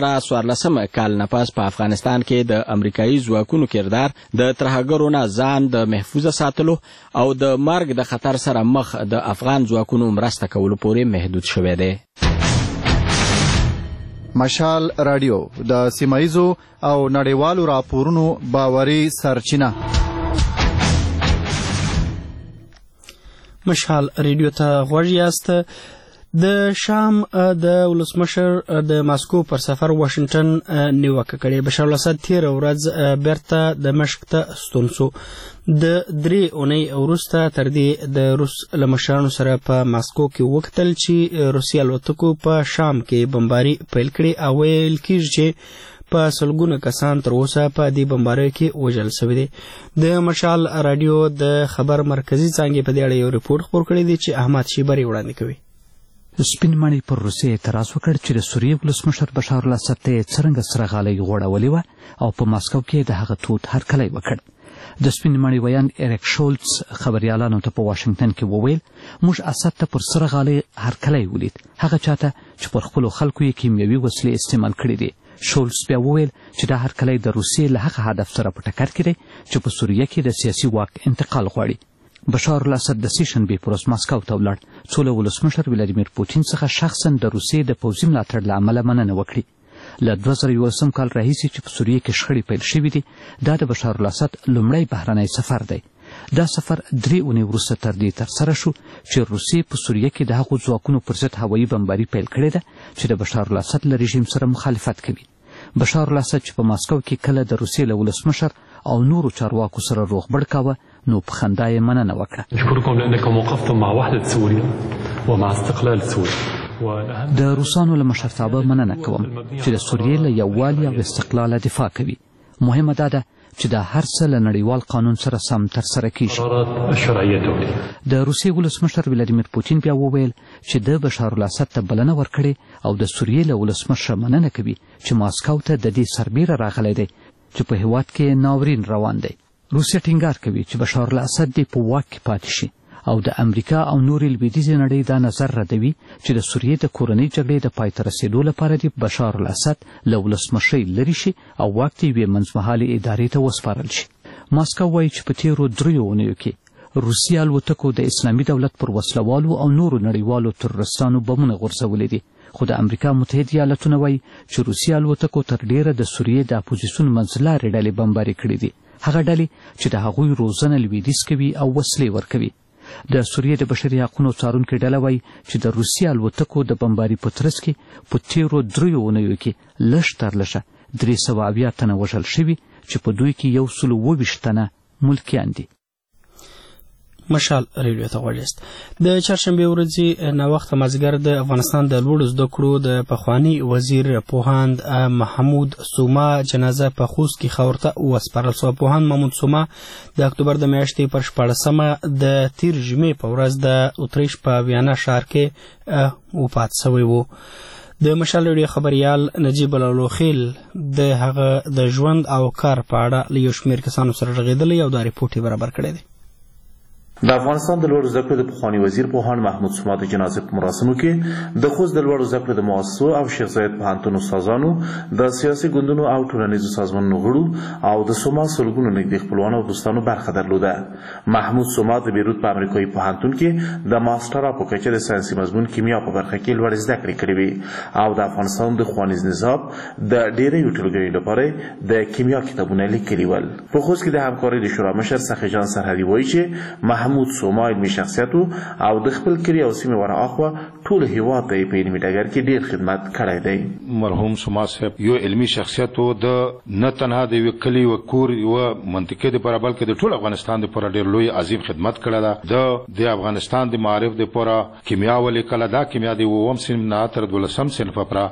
2014 کال نه پس په افغانستان کې د امریکایي ځواکونو کردار د ترهګرو نه ځان د محفوظه ساتلو او د مرګ د خطر سره مخ د افغان ځواکونو مرسته کولو پورې محدود شوی دی. مشال رادیو د سیمایزو او نړیوالو راپورونو باوري سرچینه. مشال رادیو ته غوږ یاست. د شام د ولسمشر د ماسکو پر سفر واشنگټن نیوکه کړې. بشار الاسد تېره ورځ بیرته دمشق ته ستون شو. د 3 اونۍ وروسته تر دې د روس له مشرانو سره په ماسکو کې وکتل چې روسي الوتکو په شام کې بمباري پیل کړې او ویل کېږي چې په سلګونه کسان تر اوسه په دې بمبارۍ کې وژل شوي دي. د مشال رادیو د خبر مرکزي څانګې په دې اړه یو رپورټ خپور کړی دی چې احمد شیبري وړاندې کوي. سپین ماڼۍ پر روسیې اعتراض وکړ چې د سوریې ولسمشر بشار الاسد ته یې څرنګه سره غالۍ غوړولې وه او په ماسکو کې د هغه تود هرکلی وکړ. د سپین ماڼۍ ویان ایریک شولټس خبریالانو ته په واشنګټن کې وویل موږ اسد ته پر سره غالۍ هرکلی ولید هغه چاته چې پر خپلو خلکو یې کیمیاوي وسلې استعمال کړي دي. شولټس بیا وویل چې دا هرکلی د روسیې له هغه هدف سره په ټکر کې دی چې په سوریه کې د سیاسي واک انتقال غواړي. بشار الاسد د سې شنبې په ورځ ماسکو ته ولاړ څو له ولسمشر ولادیمیر پوتین څخه شخصا د روسیې د پوځي ملاتړ له امله مننه وکړي. له 2011 کال راهیسې چې په سوریې کې شخړې پیل شوي دي دا د بشار الاسد لومړی بهرنی سفر دی. دا سفر 3 اونۍ وروسته تر دې ترسره شو چې روسیې په سوریه کې د هغو ځواکونو پر ضد هوایي بمباري پیل کړې ده چې د بشار الاسد له رژیم سره مخالفت کوي. بشار الاسد چې په ماسکو کې کله د روسیې له ولسمشر او نورو چارواکو سره روغبړ کاوه نو په خندا یې مننه وکړه. أشكركم لأنكم وقفتم مع وحدة سوريا ومع استقلال سوريا. د روسانو له مشرتابه مننه کوم چې د سوریې له یووالي او استقلاله دفاع کوي. مهمه دا ده چې دا هر څه له نړیوال قانون سره سم ترسره کیږي. د روسیې ولسمشر ولادیمیر پوتین بیا وویل چې د بشار الاسد ته بلنه ورکړې او د سوریې له ولسمشر مننه کوي چې ماسکو ته د دې سربیره راغلی دی چې په هیواد کې ناورین روان دی. روسیه ټینګار کوي چې بشار الاسد دې په واک کې پاتې شي او د امریکا او نورې لویدیځې نړۍ دا نظر ردوي چې د سوریې د کورنۍ جګړې د پای ته رسېدو لپاره دې بشار الاسد له ولسمشرۍ لرې شي او واک ته یوې منځمهالې ادارې ته وسپارل شي. ماسکو وایي چې په تېرو 3 اونیو کې روسیې الوتکو د اسلامي دولت پر وسلوالو او نورو نړیوالو تروریستانو بمونه غورځولي دي، خو د امریکا متحد ایالتونه وایي چې روسیې الوتکو تر ډیره د سوریې د اپوزیسیون منځلارې ډلې بمباري کړي دي، هغه ډلې چې د هغوی روزنه لویدیځ کوي او وسلې ورکوي. د سوریې د بشري حقونو څارونکې ډله وایي چې د روسیې الوتکو د بمباري په ترڅ کې په تېرو 3 اونیو کې لږ تر لږه 380 تنه وژل شوي چې په دوی کې 122 تنه ملکیان دي. مشال ریډیو ته غوږ یاست. د چهارشنبې ورځې ناوخته مازدیګر د افغانستان د لوړو زده کړو د پخواني وزیر پوهاند محمود سوما جنازه په خوست کې خاورو ته وسپارل شوه. پوهاند محمود سوما د اکتوبر د میاشتې پر 14مه د تیر جمعې په ورځ د اتریش په ویانا ښار کې وفات شوی و. د مشال ریډیو خبریال نجیب الالوخیل د هغه د ژوند او کار په اړه له یو شمېر کسانو سره غږېدلی او دا ریپورټ یې برابر کړی دی. د افغانستان د لوړو زده کړو د پخواني وزیر پوهاند محمود سوما د جنازې په مراسمو کې د خوست د لوړو زده کړو د مؤسسو او شیخ زاید پوهنتون استادانو، د سیاسي ګوندونو او ټولنیزو سازمانونو غړو او د سوما سلګونو نږدې خپلوانو او دوستانو برخه درلوده. محمود سوما د بیروت په امریکایي پوهنتون کې د ماسټرا په کچه د ساینسي مضمون کیمیا په برخه کې لوړې زده کړې کړې وې او د افغانستان د ښوونیز نظام د ډېریو ټولګیو لپاره د کیمیا کتابونه لیکلي ول. په خوست کې د همکارۍ د شورا مشر سخي جان سرحدي وایي چې محمود سوما علمي شخصیت او د خپل کلي او سیمې ورهاخوا ټول هیواد ته په علمي ډګر کې ډېر خدمت کړی دی. مرحوم سوما صاحب یو علمي شخصیت و، د نه تنها د یو کلي و کور یو منطقې لپاره بلکې د ټول افغانستان لپاره ډېر لوی عظیم خدمت کړی ده. د افغانستان د معارف لپاره کیمیا ولیکله. دا کیمیا د 9م صنف نه تر 12م صنف پورې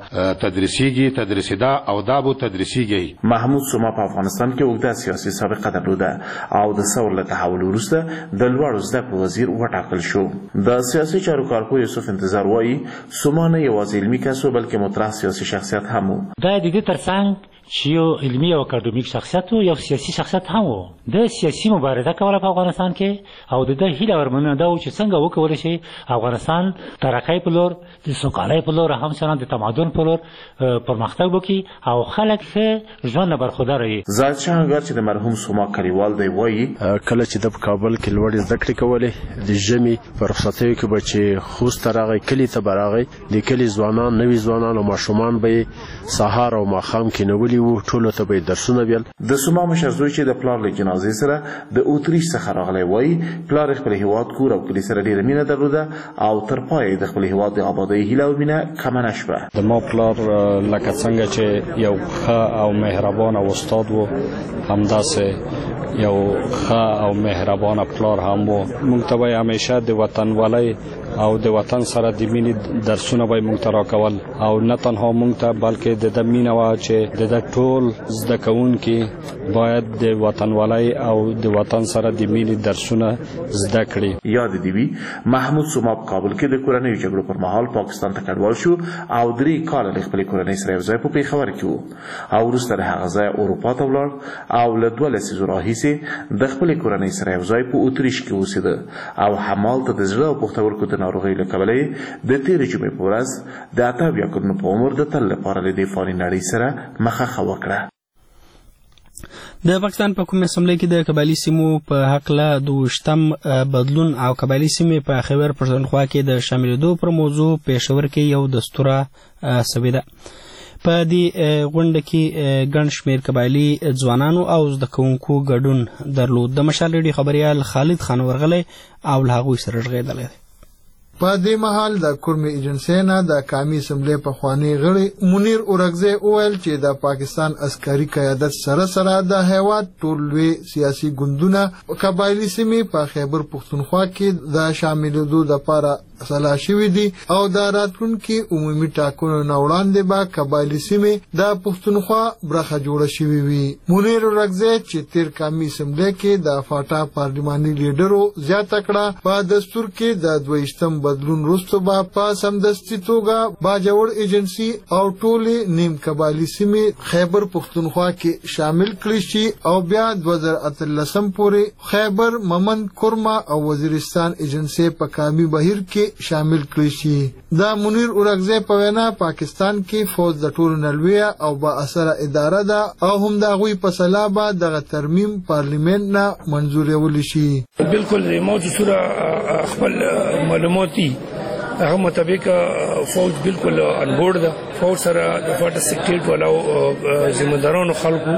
تدریسیده او دا به تدریسیږي. محمود سوما په افغانستان کې اوږده سیاسي سابقه درلوده او د ثور له تحول وروسته د لوړو زده کړو وزیر وټاکل شو. د سیاسي چارو کارپوه یوسف انتظار وایي سوما نه یوازې علمي کس و بلکې مطرح سیاسي شخصیت هم و. دا د دې ترڅنګ چې یو علمي او اکاډمیک شخصیت و، یو سیاسي شخصیت هم و. د سیاسي مبارزه کوله په افغانستان کې او د ده هیله ورمنه ده چې څنګه وکولی شي افغانستان ترقۍ په لور، د سوکالۍ په لور، همچنان د تمدن په لور پرمختګ وکړي او خلک ښه ژوند نه برخورداره وي. زاهد شهنګر چې د مرحوم سوما کلیوال دی وایي کله چې د په کابل کې لوړې زده کړې کولې د ژمي په رخصتیو کې به چې خوست ته راغی، کلي ته به راغی، د کلي ځوانان، نوي ځوانان او ماشومان به یې سهار او ماښام کېنولي وو، ټولو ته به یې درسونه ویل. د سوما مشر زوی چې د پلار له جنازې سره د اتریش څخه راغلی وایي پلار خپل هیواد کور او کلي سره ډېره مینه درلوده او تر پایه د خپل هیواد د آبادۍ هیله او مینه کمه نه شوه. د ما پلار لکه څنګه چې یو ښه او مهربانه استاد و، همداسې یو ښه او مهربانه پلار هم و. موږ ته به همیشه د وطنوالۍ او د وطن سره د مینې درسونه به موږ ته راکول او نه تنها موږ ته بلکې د ده مینه وه چې د ټول زده کوونکي باید د وطنوالۍ او د وطن سره د مینې درسونه زده کړي. یاد دې وي محمود سوما په کابل کې د کورنیو جګړو پر مهال پاکستان ته کډوال شو او 3 کاله له خپلې کورنۍ سره یو ځای په پېښور کې و او وروسته له هغه ځایه اروپا ته ولاړ او له 2 لسیزو راهیسې د خپلې کورنۍ سره یو ځای په اتریش کې اوسېده او همالته د زړه او پښتورګو د ناروغۍ له کبله د تېرې جمعې په ورځ د 88 کلونو په عمر د تل لپاره له دې فاني نړۍ سره مخه وکړه. د پاکستان په کومې اسمبلۍ کې د قبایلي سیمو په هکله 22م بدلون او قبایلي سیمې په خیبر پښتونخوا کې د شاملېدو پر موضوع پېښور کې یو دستوره سوې ده. په دې غونډه کې ګڼ شمېر قبایلي ځوانانو او زده کوونکو ګډون درلود. د مشال ریډیو خبریال خالد خان ورغلی او له هغوی سره غږېدلی دی. په دې مهال د کورمي ایجنسۍ نه د قامي اسمبلۍ پخوانی غړی منیر اورګزی وویل چې د پاکستان عسکري قیادت سره سره د هیواد ټول لوی سیاسي ګوندونه قبایلي سیمې په خیبر پښتونخوا کې د شاملېدو لپاره فیصله شوې دي او د راتلونکي عمومي ټاکنو نه وړاندې به قبایلي سیمې د پښتونخوا برخه جوړه شوې وي. منیر اورکزی چې تیر قومي اسمبلی کې د فاټا پارلماني لیډرو زیاته کړه په دستور کې د 22م بدلون وروسته به په سمدستي توګه باجوړ ایجنسي او ټولې نیم قبایلي سیمې خیبر پښتونخوا کې شامل کړي شي او بیا 2013 پورې خیبر ممند کورما او وزیرستان ایجنسي په قومي بهیر کې شامل کړي شي. دا منیر اورکزی په وینا پاکستان کې فوج د ټولو نه لویه او با اثره اداره ده او هم د هغوی په سلا به دغه ترمیم پارلیمنت نه منظورولی شي. بالکل موضوع سره خپل معلومات دي هغه مطابق فوج بالکل انبورډ ده. فوج سره د فاټا سیکریټ والاو ذمہدارانو خلکو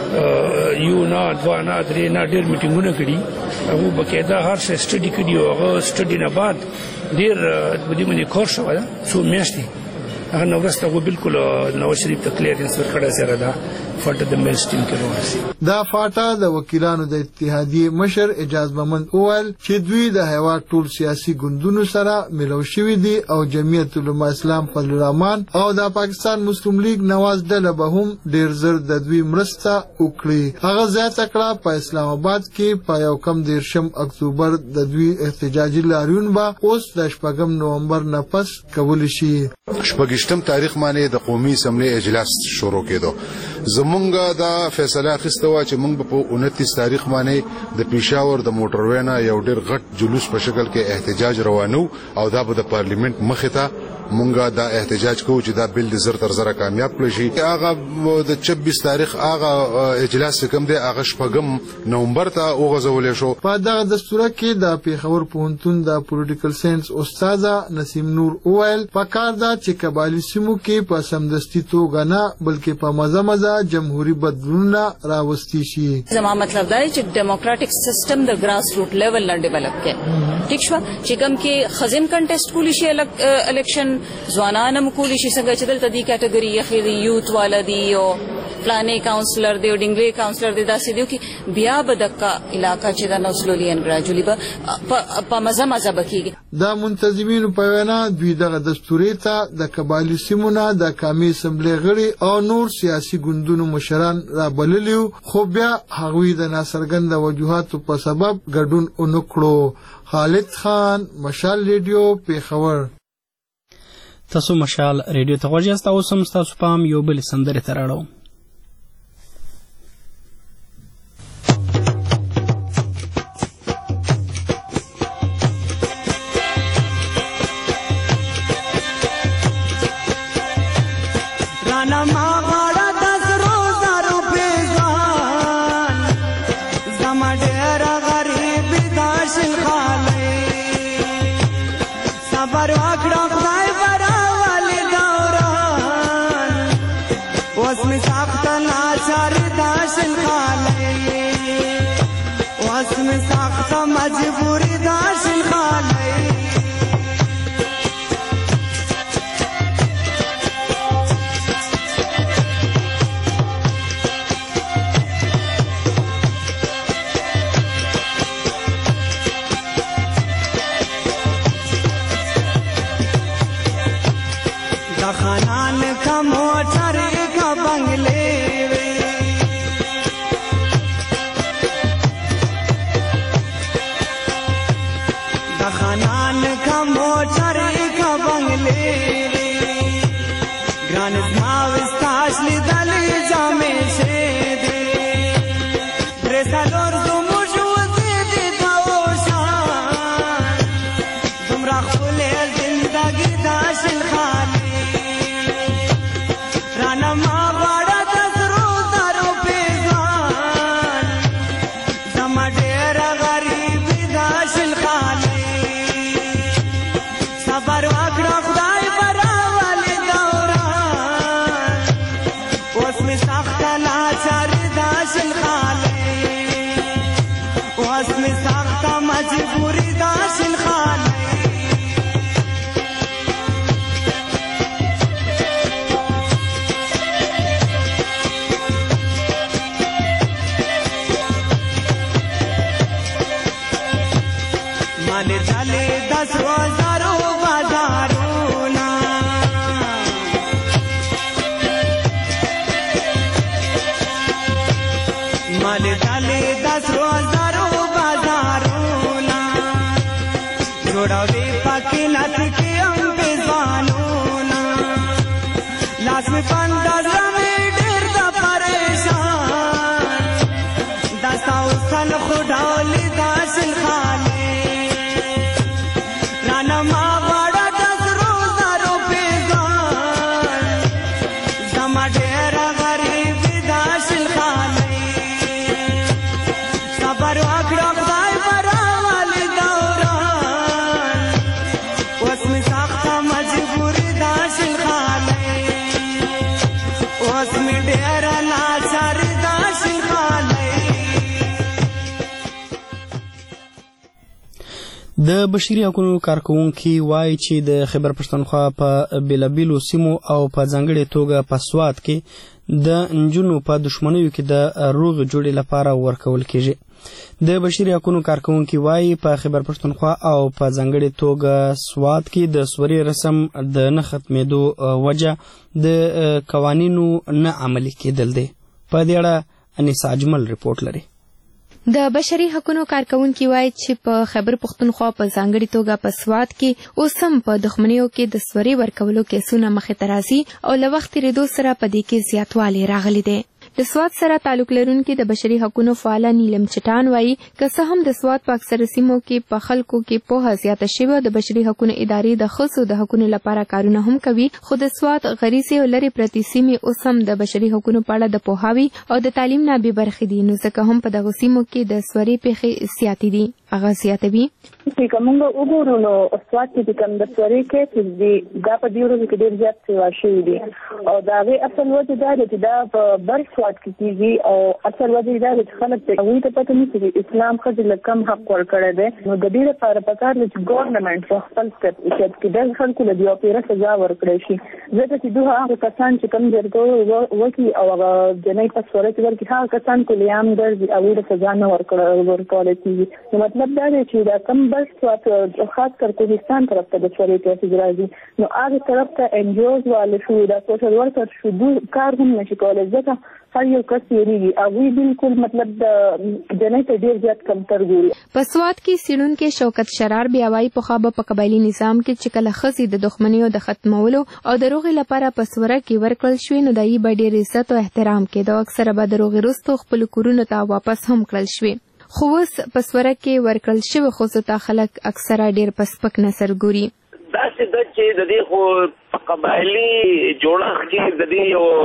یو نه دوا نه درې نه ډېر میټینګونه کړي هغه بقاعده هر څه سټډي کړي او هغه سټډي نه بعد ډېر بدی باندې کار شوی ده څو میاشتې هغه نو وروسته هغه بالکل نواز شریف ته کلیرنس ورکړی سره ده فاټا د میل سټیم کې روانسي. دا فاټا د وکیلانو د اتحادیې مشر اعجاز محمد وویل چې دوی د هیواد ټول سیاسي ګوندونو سره ملو شوي دي او جمعیت علما اسلام فضل الرحمن او د پاکستان مسلم لیگ نواز ډله به هم ډیر زر د دوی مرسته وکړي. هغه زیاته کړه په اسلام آباد کې په 1 اکتوبر د دوی احتجاجي لاریون به اوس د 8 نومبر نه پس کولی شي. 28 تاریخ باندې د قومي اسمبلی اجلاس شروع کېدو. زمونږه دا فیصله اخیسته و چې موږ په 29 تاریخ باندې د پیښاور د موټروي نه یو ډېر غټ جلوس په شکل کې احتجاج روانو او دا به د پارلیمنت مخې ته مونږه دا احتجاج کوو چې دا بل د زر تر زره کامیاب کړی شي. هغه د 26 تاریخ هغه اجلاس کوم دی هغه 8 نومبر ته وغځولې شو. په دغه دستور کې د پیښور پوهنتون د پولیټیکل ساينس استاد نسیم نور اویل په کار دا چې قبایلی سیمو کې په سمدستي توګه نه بلکې په مزه مزه جمهوریت بدلونونه راوستي شي. زما مطلب دا چې ډیموکراټک سیستم د ګراس روټ لیول نه ډیولپ کړي. ٹھیک شو چې کوم کې خزم کنټیسټ کولی شي الیکشن ځوانان هم کولی شي څنګه چې دلته دی کټګوري یخي دی یوت والا دی او پلانې کاونسلر دی او ډینګلې کاونسلر دی داسې دی چې بیا به دغه علاقہ چې دا نو سلولي ان ګراجولي په مزه مزه بکیږي. دا منتظمینو په وینا دوی دغه دستوري ته د قبایلی سیمونه د قومي اسمبلی غړي او نور سیاسي ګوندونو مشران را بللیو خو بیا هغوی د ناڅرګند وجوهاتو په سبب ګډون اونکړو. خالد خان، مشال ریډیو، پیښور. تاسو مشال ریډیو ته غوږ یاست. اوس هم ستاسو پام یو بل سندرې ته راړو. مجبوری داشل خالی دا خانان کا موٹر کا بنگلے خانان کا موٹر کا بنگلے گران ناو استاش لیدلی جامع شیدے درسالور زموشو زیدی دوشان دمرا خلی زندگی داشل خالی رانا ما بڑا دزرو دارو پیزان زما دیر غریبی داشل خالی صبر وکړه خدای براولې دوران اوس می سخت لاچار داشل خاله اوس می سخت مجبوری داشل خاله بندا زمي ډېر د پریشان داستا وسل خدای داسل خاله رانا ما وړه د زرو زرو پیغام زما ډېر غریب داسل خاله صبر وکړه خدای پرال دوران اوس می سخت مجبور داسل خاله اوس می ډېر لاچار داسل خاله. د بشري حقوقو کارکونکي وایي چې د خیبر پښتونخوا په بېلابېلو سیمو او په ځانګړې توګه په سوات کې د نجونو په دښمنیو کې د روغ جوړې لپاره ورکول کېږي. د بشري حقوقو کارکونکي وایي په خیبر پښتونخوا او په ځانګړې توګه سوات کې د سوري رسم د نه ختمېدو وجه د قوانینو نه عملي کېدل دی. په دې اړه انیسا اجمل رپورټ لري. د بشري حقوقو کارکونکي وایي چې په خیبر پښتونخوا په ځانګړې توګه په سوات کې اوس هم په دښمنیو کې د سوري ورکولو کیسونه مخې ته راځي او له وخت تېرېدو سره په دې کې زیاتوالی راغلی دی. د سوات سره تعلق لرونکي د بشري حقوقو فعال نیلم چټان وایي که څه هم د سوات په اکثره سیمو کې په خلکو کې پوهه زیاته شوې د بشري حقوقو ادارې د ښځو د حقوقو لپاره کارونه هم کوي خو د سوات غریزې او لرې پرتې سیمې اوس هم د بشري حقوقو په اړه د پوهاوي او د تعلیم نه بې برخې دي نو ځکه هم په دغو سیمو کې د سوري پیښې زیاتې دي. هغه زیاتوي چې کومه وګورو نو سوات کې کوم د سوري کې چې دا په دې ورځو کې ډېر زیات سیوا شوي دي او دا غي اصل وجه دا دی چې دا په بر سوات کې کېږي او اصل وجه دا دی چې خلک ته هغوی ته پته نه چې اسلام ښځې له کم حق ورکړی دی نو د دې لپاره پکار دی چې ګورنمنټ خپل سټپ وکړي چې دغه خلکو له دې اپیره سزا ورکړی شي ځکه چې دوه هغه کسان چې کم جرګو وکړي او هغه جنۍ په سوره کې ورکړي هغه کسان کلیام ګرځي هغوی ته سزا نه ورکولی کېږي نو مطلب دا دی چې دا کم بل سوات خاص کر کوهستان طرف ته د سوري پیسې راځي نو هغه طرف ته انجوز والے شو دا سوشل ورکر شو دوی کار هم نشي کولی ځکه هر یو کس یېرېږي هغوی بالکل مطلب د جنۍ ته ډېر زیات کمتر ګوري. په سوات کې څېړونکي شوکت شرار بیا وایي پخوا به په قبایلي نظام کې چې کله ښځې د دښمنیو د ختمولو او د روغې لپاره په سوره کې ورکړل شوې نو د یې به ډېر عزت او احترام کېده او اکثره به د روغې وروسته خپلو کورونو ته واپس هم کړل شوې خو اوس په سوره کې ورکړل شوي ښځو ته خلک اکثره ډېر په سپک نظر ګوري. داسې ده چې د دې خو په قبایلي جوړښت کې د دې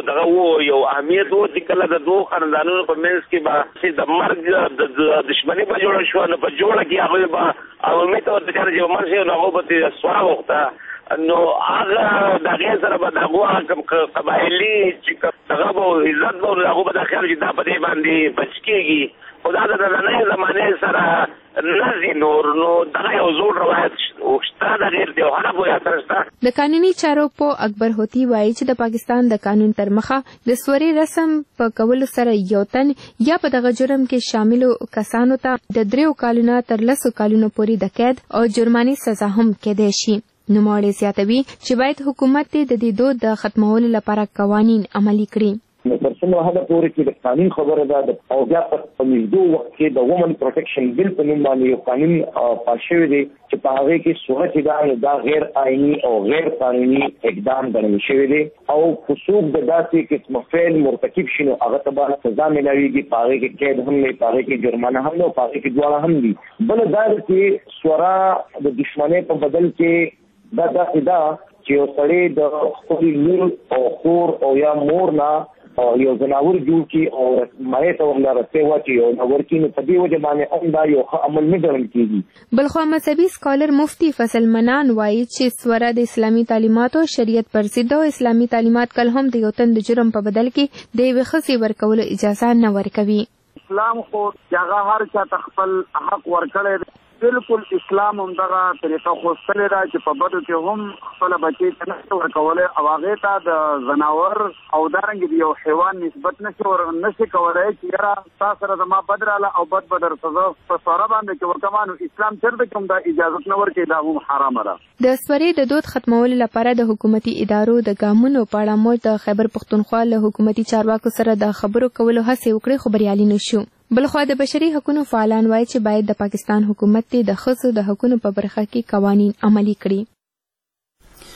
یو اهمیت و چې کله د دوه خاندانونو په منځ کې به د مرګ د دښمني به جوړه شوه نو په جوړه کې هغوی به عمومي طور ته چېرې چې به مړ شي نو هغو به ترې سوال وغوښته نو هغه د هغې سره به د هغو کوم قبایلي چې هغه به عزت به هغو به دا خیال چې دا په دې باندې بچ کېږي خو دا د نننۍ زمانې سره نه ځي نور نو دغه یو زوړ روایت شته د غیر دی او هغه بویا سره شته. د قانوني چارو په اکبر هوتی وایي چې د پاکستان د قانون تر مخه د سوري رسم په کولو سره یو تن یا په دغه جرم کې شاملو کسانو ته د 3 کالونو تر 10 کالونو پورې د قید او جرماني سزا هم کېدای شي. نوموړی زیاتوي چې باید حکومت د دې دود د ختمولو لپاره قوانین عملي کړي. تر څومره هغه پورې چې د قانون خبره ده او بیا په نږدې وخت کې د وومن پروټیکشن بل په نوم باندې یو قانون پاس شوی دی چې په هغې کې صورت دا غیر آئیني او غیر قانوني اقدام ګڼل شوی دی او څوک د داسې قسمه فعل مرتکب شي نو هغه ته به سزا میلاویږي په هغې کې قید هم دی په هغې کې جرمانه هم دی او په هغې کې دواړه هم دي. بله دا ده چې سوره د دښمنۍ په بدل کې دا داسې ده چې یو سړی د خپلې لور او خور او یا مور نه یو ځناور جوړ کړي او مړی ته ورله رسۍ واچوي او ورکړي نو په دې وجه باندې هم دا یو ښه عمل نه ګڼل کېږي. بلخوا مذهبي سکالر مفتي فضل منان وایي چې سوره د اسلامي تعلیماتو شریعت پر ضد او اسلامي تعلیمات کله هم د یو تن د جرم په بدل کې د یوې ښځې ورکولو اجازه نه ورکوي. اسلام خو هغه هر چاته خپل حق ورکړی دی بالکل اسلام هم دغه طریقه خوستلې ده چې په بدو کې هم خپله بچې ته نشي ورکولی او هغې ته د ځناور او دارنګې د یو حیوان نسبت نشي کولی چې یاره ستا سره زما بد راله او بد به درته زه په سوره باندې چې وکړم نو اسلام چېرته کې هم دا اجازت نه ورکوي دا هم حرامه ده. د سورې د دود ختمولو لپاره د حکومتي ادارو د ګامونو په اړه موږ د خیبر پښتونخوا له حکومتي چارواکو سره د خبرو کولو هڅې وکړې خو بریالي نه شو. بلخوا د بشري حقوقو فعالان وایي چې باید د پاکستان حکومت د ښځو د حقوقو په برخه کې قوانین عملي کړي.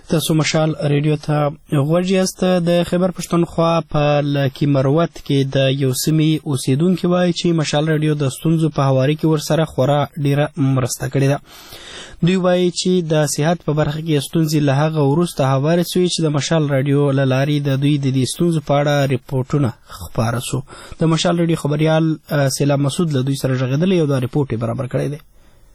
تاسو مشال ریډیو ته غوږ یاست. د خیبر پښتونخوا په لکي مروت کې د یو سیمې اوسیدونکي وایي چې مشال ریډیو د ستونزو په هواري کې ورسره خورا ډیره مرسته کړې ده. دوی وایي چې د صحت په برخه کې ستونزې له هغه وروسته هوارې سوې چې د مشال راډیو له لارې د دوی د دې ستونزو په اړه ریپورټونه خپاره سو. د مشال راډیو خبریال سیلاب مسعود له دوی سره غږېدلی او دا ریپورټ یې برابر کړی دی.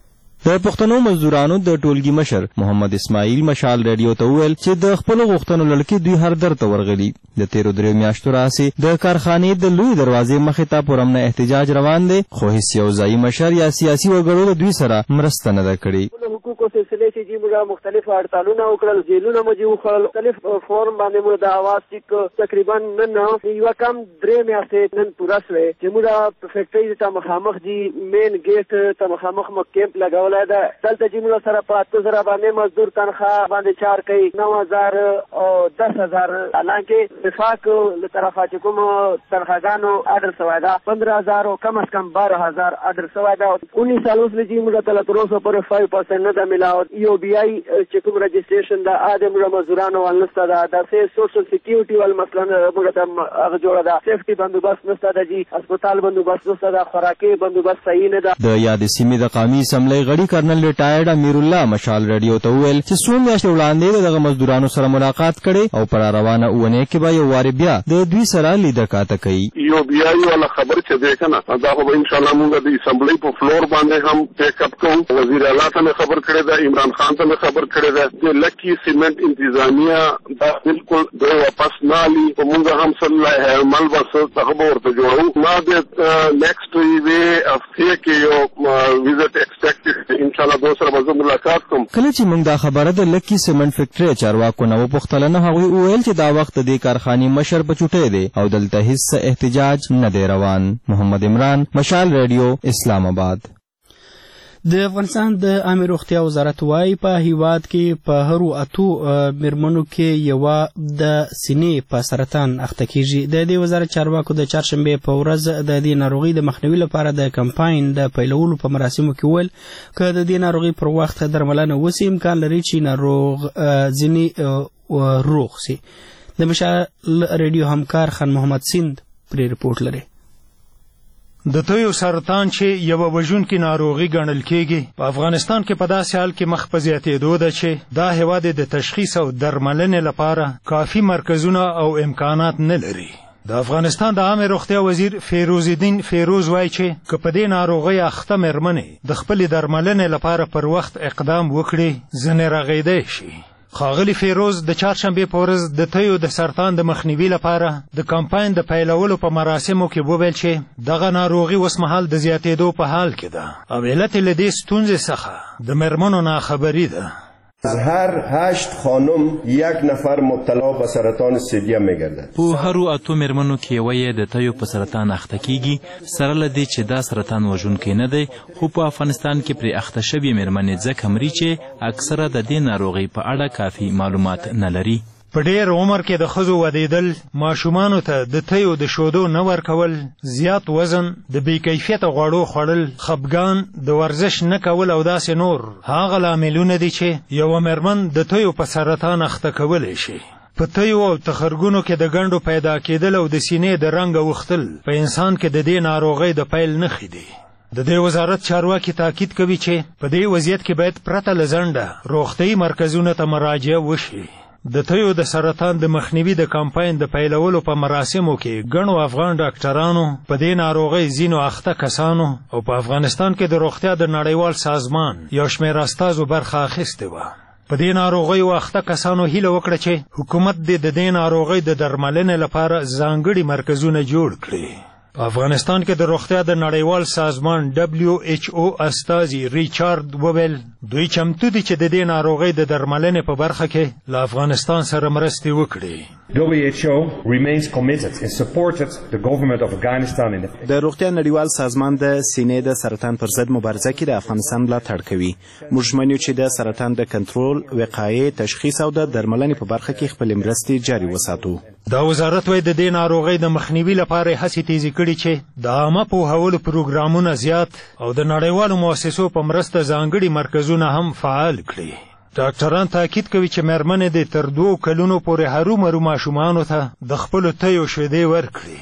د پښتنو مزدورانو د ټولګي مشر محمد اسماعیل مشال ریډیو ته وویل چې د خپلو غوښتنو لړکې دوی هر در ته ورغلي. د تیرو 3 میاشتو راهیسې د کارخانې د لوی دروازې مخې ته پر امن احتجاج روان دی، خو هیڅ یو ځایي مشر یا سیاسي وګړو له دوی سره مرسته نه ده کړې. حقوقو سلسله چې جی موږ مختلف هړتالونه وکړل، جیلونه مو جی وخړل، مختلف فورم باندې موږ د आवाज ټیک تقریبا نن یو کم 3 میاشتې نن پورا شوه چې موږ په فیکټری ته مخامخ جی مین گیټ ته مخامخ مو کیمپ لګولای ده. دلته جی موږ سره په 8000 باندې مزدور تنخواه باندې چار کوي 9000 او 10000 حالانکه وفاق له طرفه چې کوم تنخواهګانو اډر شوی ده 15000 او کم از کم 12000 اډر شوی ده. 19 سال اوس لږی موږ ته تر اوسه پورې 5% نه ده ملاوت. یو بی آی چې کوم رجسټریشن ده ادم موږ مزدورانو ولنسته ده، د سوشل سکیورټي ول مثلا موږ ته هغه جوړه ده، سیفټي بندوبست نشته ده، جی هسپتال بندوبست نشته ده، خوراکي بندوبست صحیح نه ده. د یاد سیمې د قومي اسمبلی غړي کرنل ریټایرډ امیر الله مشال ریډیو ته وویل چې څو میاشتې وړاندې دغه مزدورانو سره ملاقات کړي او پر روانه اونۍ کې به یو وارې بیا د دوی سره لیدکاته کوي. یو بی آی والا خبر چې ده کنه دا خو ان شاء الله موږ د اسمبلی په فلور باندې هم ټیک اپ کوو. وزیر اعلی ته خبر کړی ده، عمران خان ته خبر کړی ده، د لکی سیمنٹ انتظامیه دا بالکل دوی واپس نه علي او موږ هم سره عمل بس خبر ورته جوړو. ما د نیکسټ وی هفته کې یو ویزټ ایکسپیکټ ان شاء الله دوسر به ملاقات کوم. کله چې موږ دا خبره د لکی سیمنٹ فیکټری چارواکو نه وپوښتله نو هغوی وویل چې دا وخت د دې کارخانې مشر په چوټۍ دی او دلته هیڅ احتجاج نه دی روان. محمد عمران، مشال ریډیو، اسلام آباد. د افغانستان د عامه روغتیا وزارت وايي په هیواد کې په هرو اتو میرمنو کې یوه د سینې په سرطان اخته کیږي. د دې وزارت چارواکو د چهارشنبې په ورځ د دې ناروغي د مخنیوي لپاره د کمپاین د پیلولو په مراسمو کې وویل که د دې ناروغي پر وخت درملنه وسي امکان لري چې ناروغ ځینې روغ سي. د مشال ریډیو همکار خان محمد سیند پرې رپورټ لري. د تویو سرطان چې یوه وژونکې ناروغي ګڼل کېږي په افغانستان کې په داسې حال کې مخ په زیاتېدو ده چې دا هېواد د تشخیص او درملنې لپاره کافي مرکزونه او امکانات نه لري. د افغانستان د عامه روغتیا وزیر فیروز الدین فیروز وایي چې که په دې ناروغۍ اخته مېرمنې د خپلې درملنې لپاره پر وخت اقدام وکړي ځنې رغېدی شي. ښاغلي فیروز د چهارشنبې په ورځ د تیو د سرطان د مخنیوي لپاره د کمپاین د پیلولو په مراسمو کې وویل چې دغه ناروغي اوس مهال د زیاتېدو په حال کې ده او علت یې له دې ستونزې څخه د مېرمنو ناخبري ده. از هر 8 خانم 1 نفر مبتلا به سرطان ثدیه میگردد. په هرو اتو مېرمنو کې یوه د تیو په سرطان اخته کیږي. سره له دې چې دا سرطان وژونکی نه دی خو په افغانستان کې پرې اخته شوې مېرمنې ځکه مري چې اکثره د دې ناروغۍ په اړه کافي معلومات نه لري. په ډېر عمر کې د ښځو ودېدل، ماشومانو ته د تیو د شودو نه ورکول، زیات وزن، د بې کیفیته غوړو خوړل، خپګان، د ورزش نه کول او داسې نور هغه لاملونه دي چې یوه مېرمن د تیو په سرطان اخته کولی شي. په تیو او تخرګونو کې د ګنډو پیدا کېدل او د سینې د رنګ اوښتل په انسان کې د دې ناروغۍ د پیل نښې دي. د دې وزارت چارواکي تاکید کوي چې په دې وضعیت کې باید پرته له ځنډه روغتیایي مرکزونو ته مراجعه وشي. د تیو د سرطان د مخنیوي د کمپاین د پیلولو په مراسمو کې ګڼو افغان ډاکټرانو په دې ناروغۍ ځینو اخته کسانو او په افغانستان کې د روغتیا د نړیوال سازمان یو شمېر استازو برخه اخیستې وه. په دې ناروغیو اخته کسانو هیله وکړه چې حکومت دې د دې ناروغۍ د درملنې لپاره ځانګړي مرکزونه جوړ کړي. په افغانستان کې د روغتیا د نړیوال سازمان WHO استازي ریچارډ وویل دوی چمتو دي چې د دې ناروغۍ د درملنې په برخه کې له افغانستان سره مرستې وکړي. WHO remains committed and supported the government of Afghanistan in د روغتیا نړیوال سازمان د سینې د سرطان پر ضد مبارزه کې د افغانستان ملاتړ کوي. موږ ژمن یو چې د سرطان د کنټرول، وقایې، تشخیص او د درملنې په برخه کې خپلې مرستې جاري وساتو. دا وزارت وایي د دې ناروغۍ د مخنیوي لپاره هڅې تیزې کړي چې د عامه پوهولو پروګرامونه زیات او د نړیوالو مؤسسو په مرسته ځانګړي مرکزونه هم فعال کړي. ډاکټران تاکید کوي چې مېرمنې دې تر 2 کلونو پورې هرومرو ماشومانو ته د خپلو تیو شیدې ورکړي.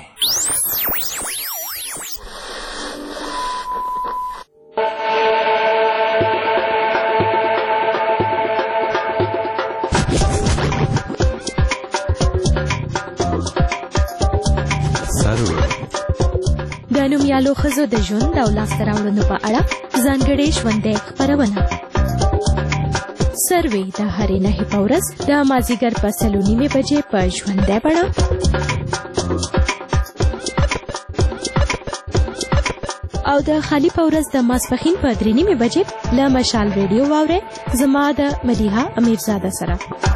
د نومیالو ښځو د ژوند او لاسته راوړنو په اړه ځانګړې ژوندۍ خپرونه سروې د هرې نهې په ورځ د مازدیګر په 3:30 بجې په ژوندۍ بڼه او د خالي په ورځ د ماسپښین په 3:30 بجې له مشال ریډیو واورئ. زما د مدیحه امیرزاده سره.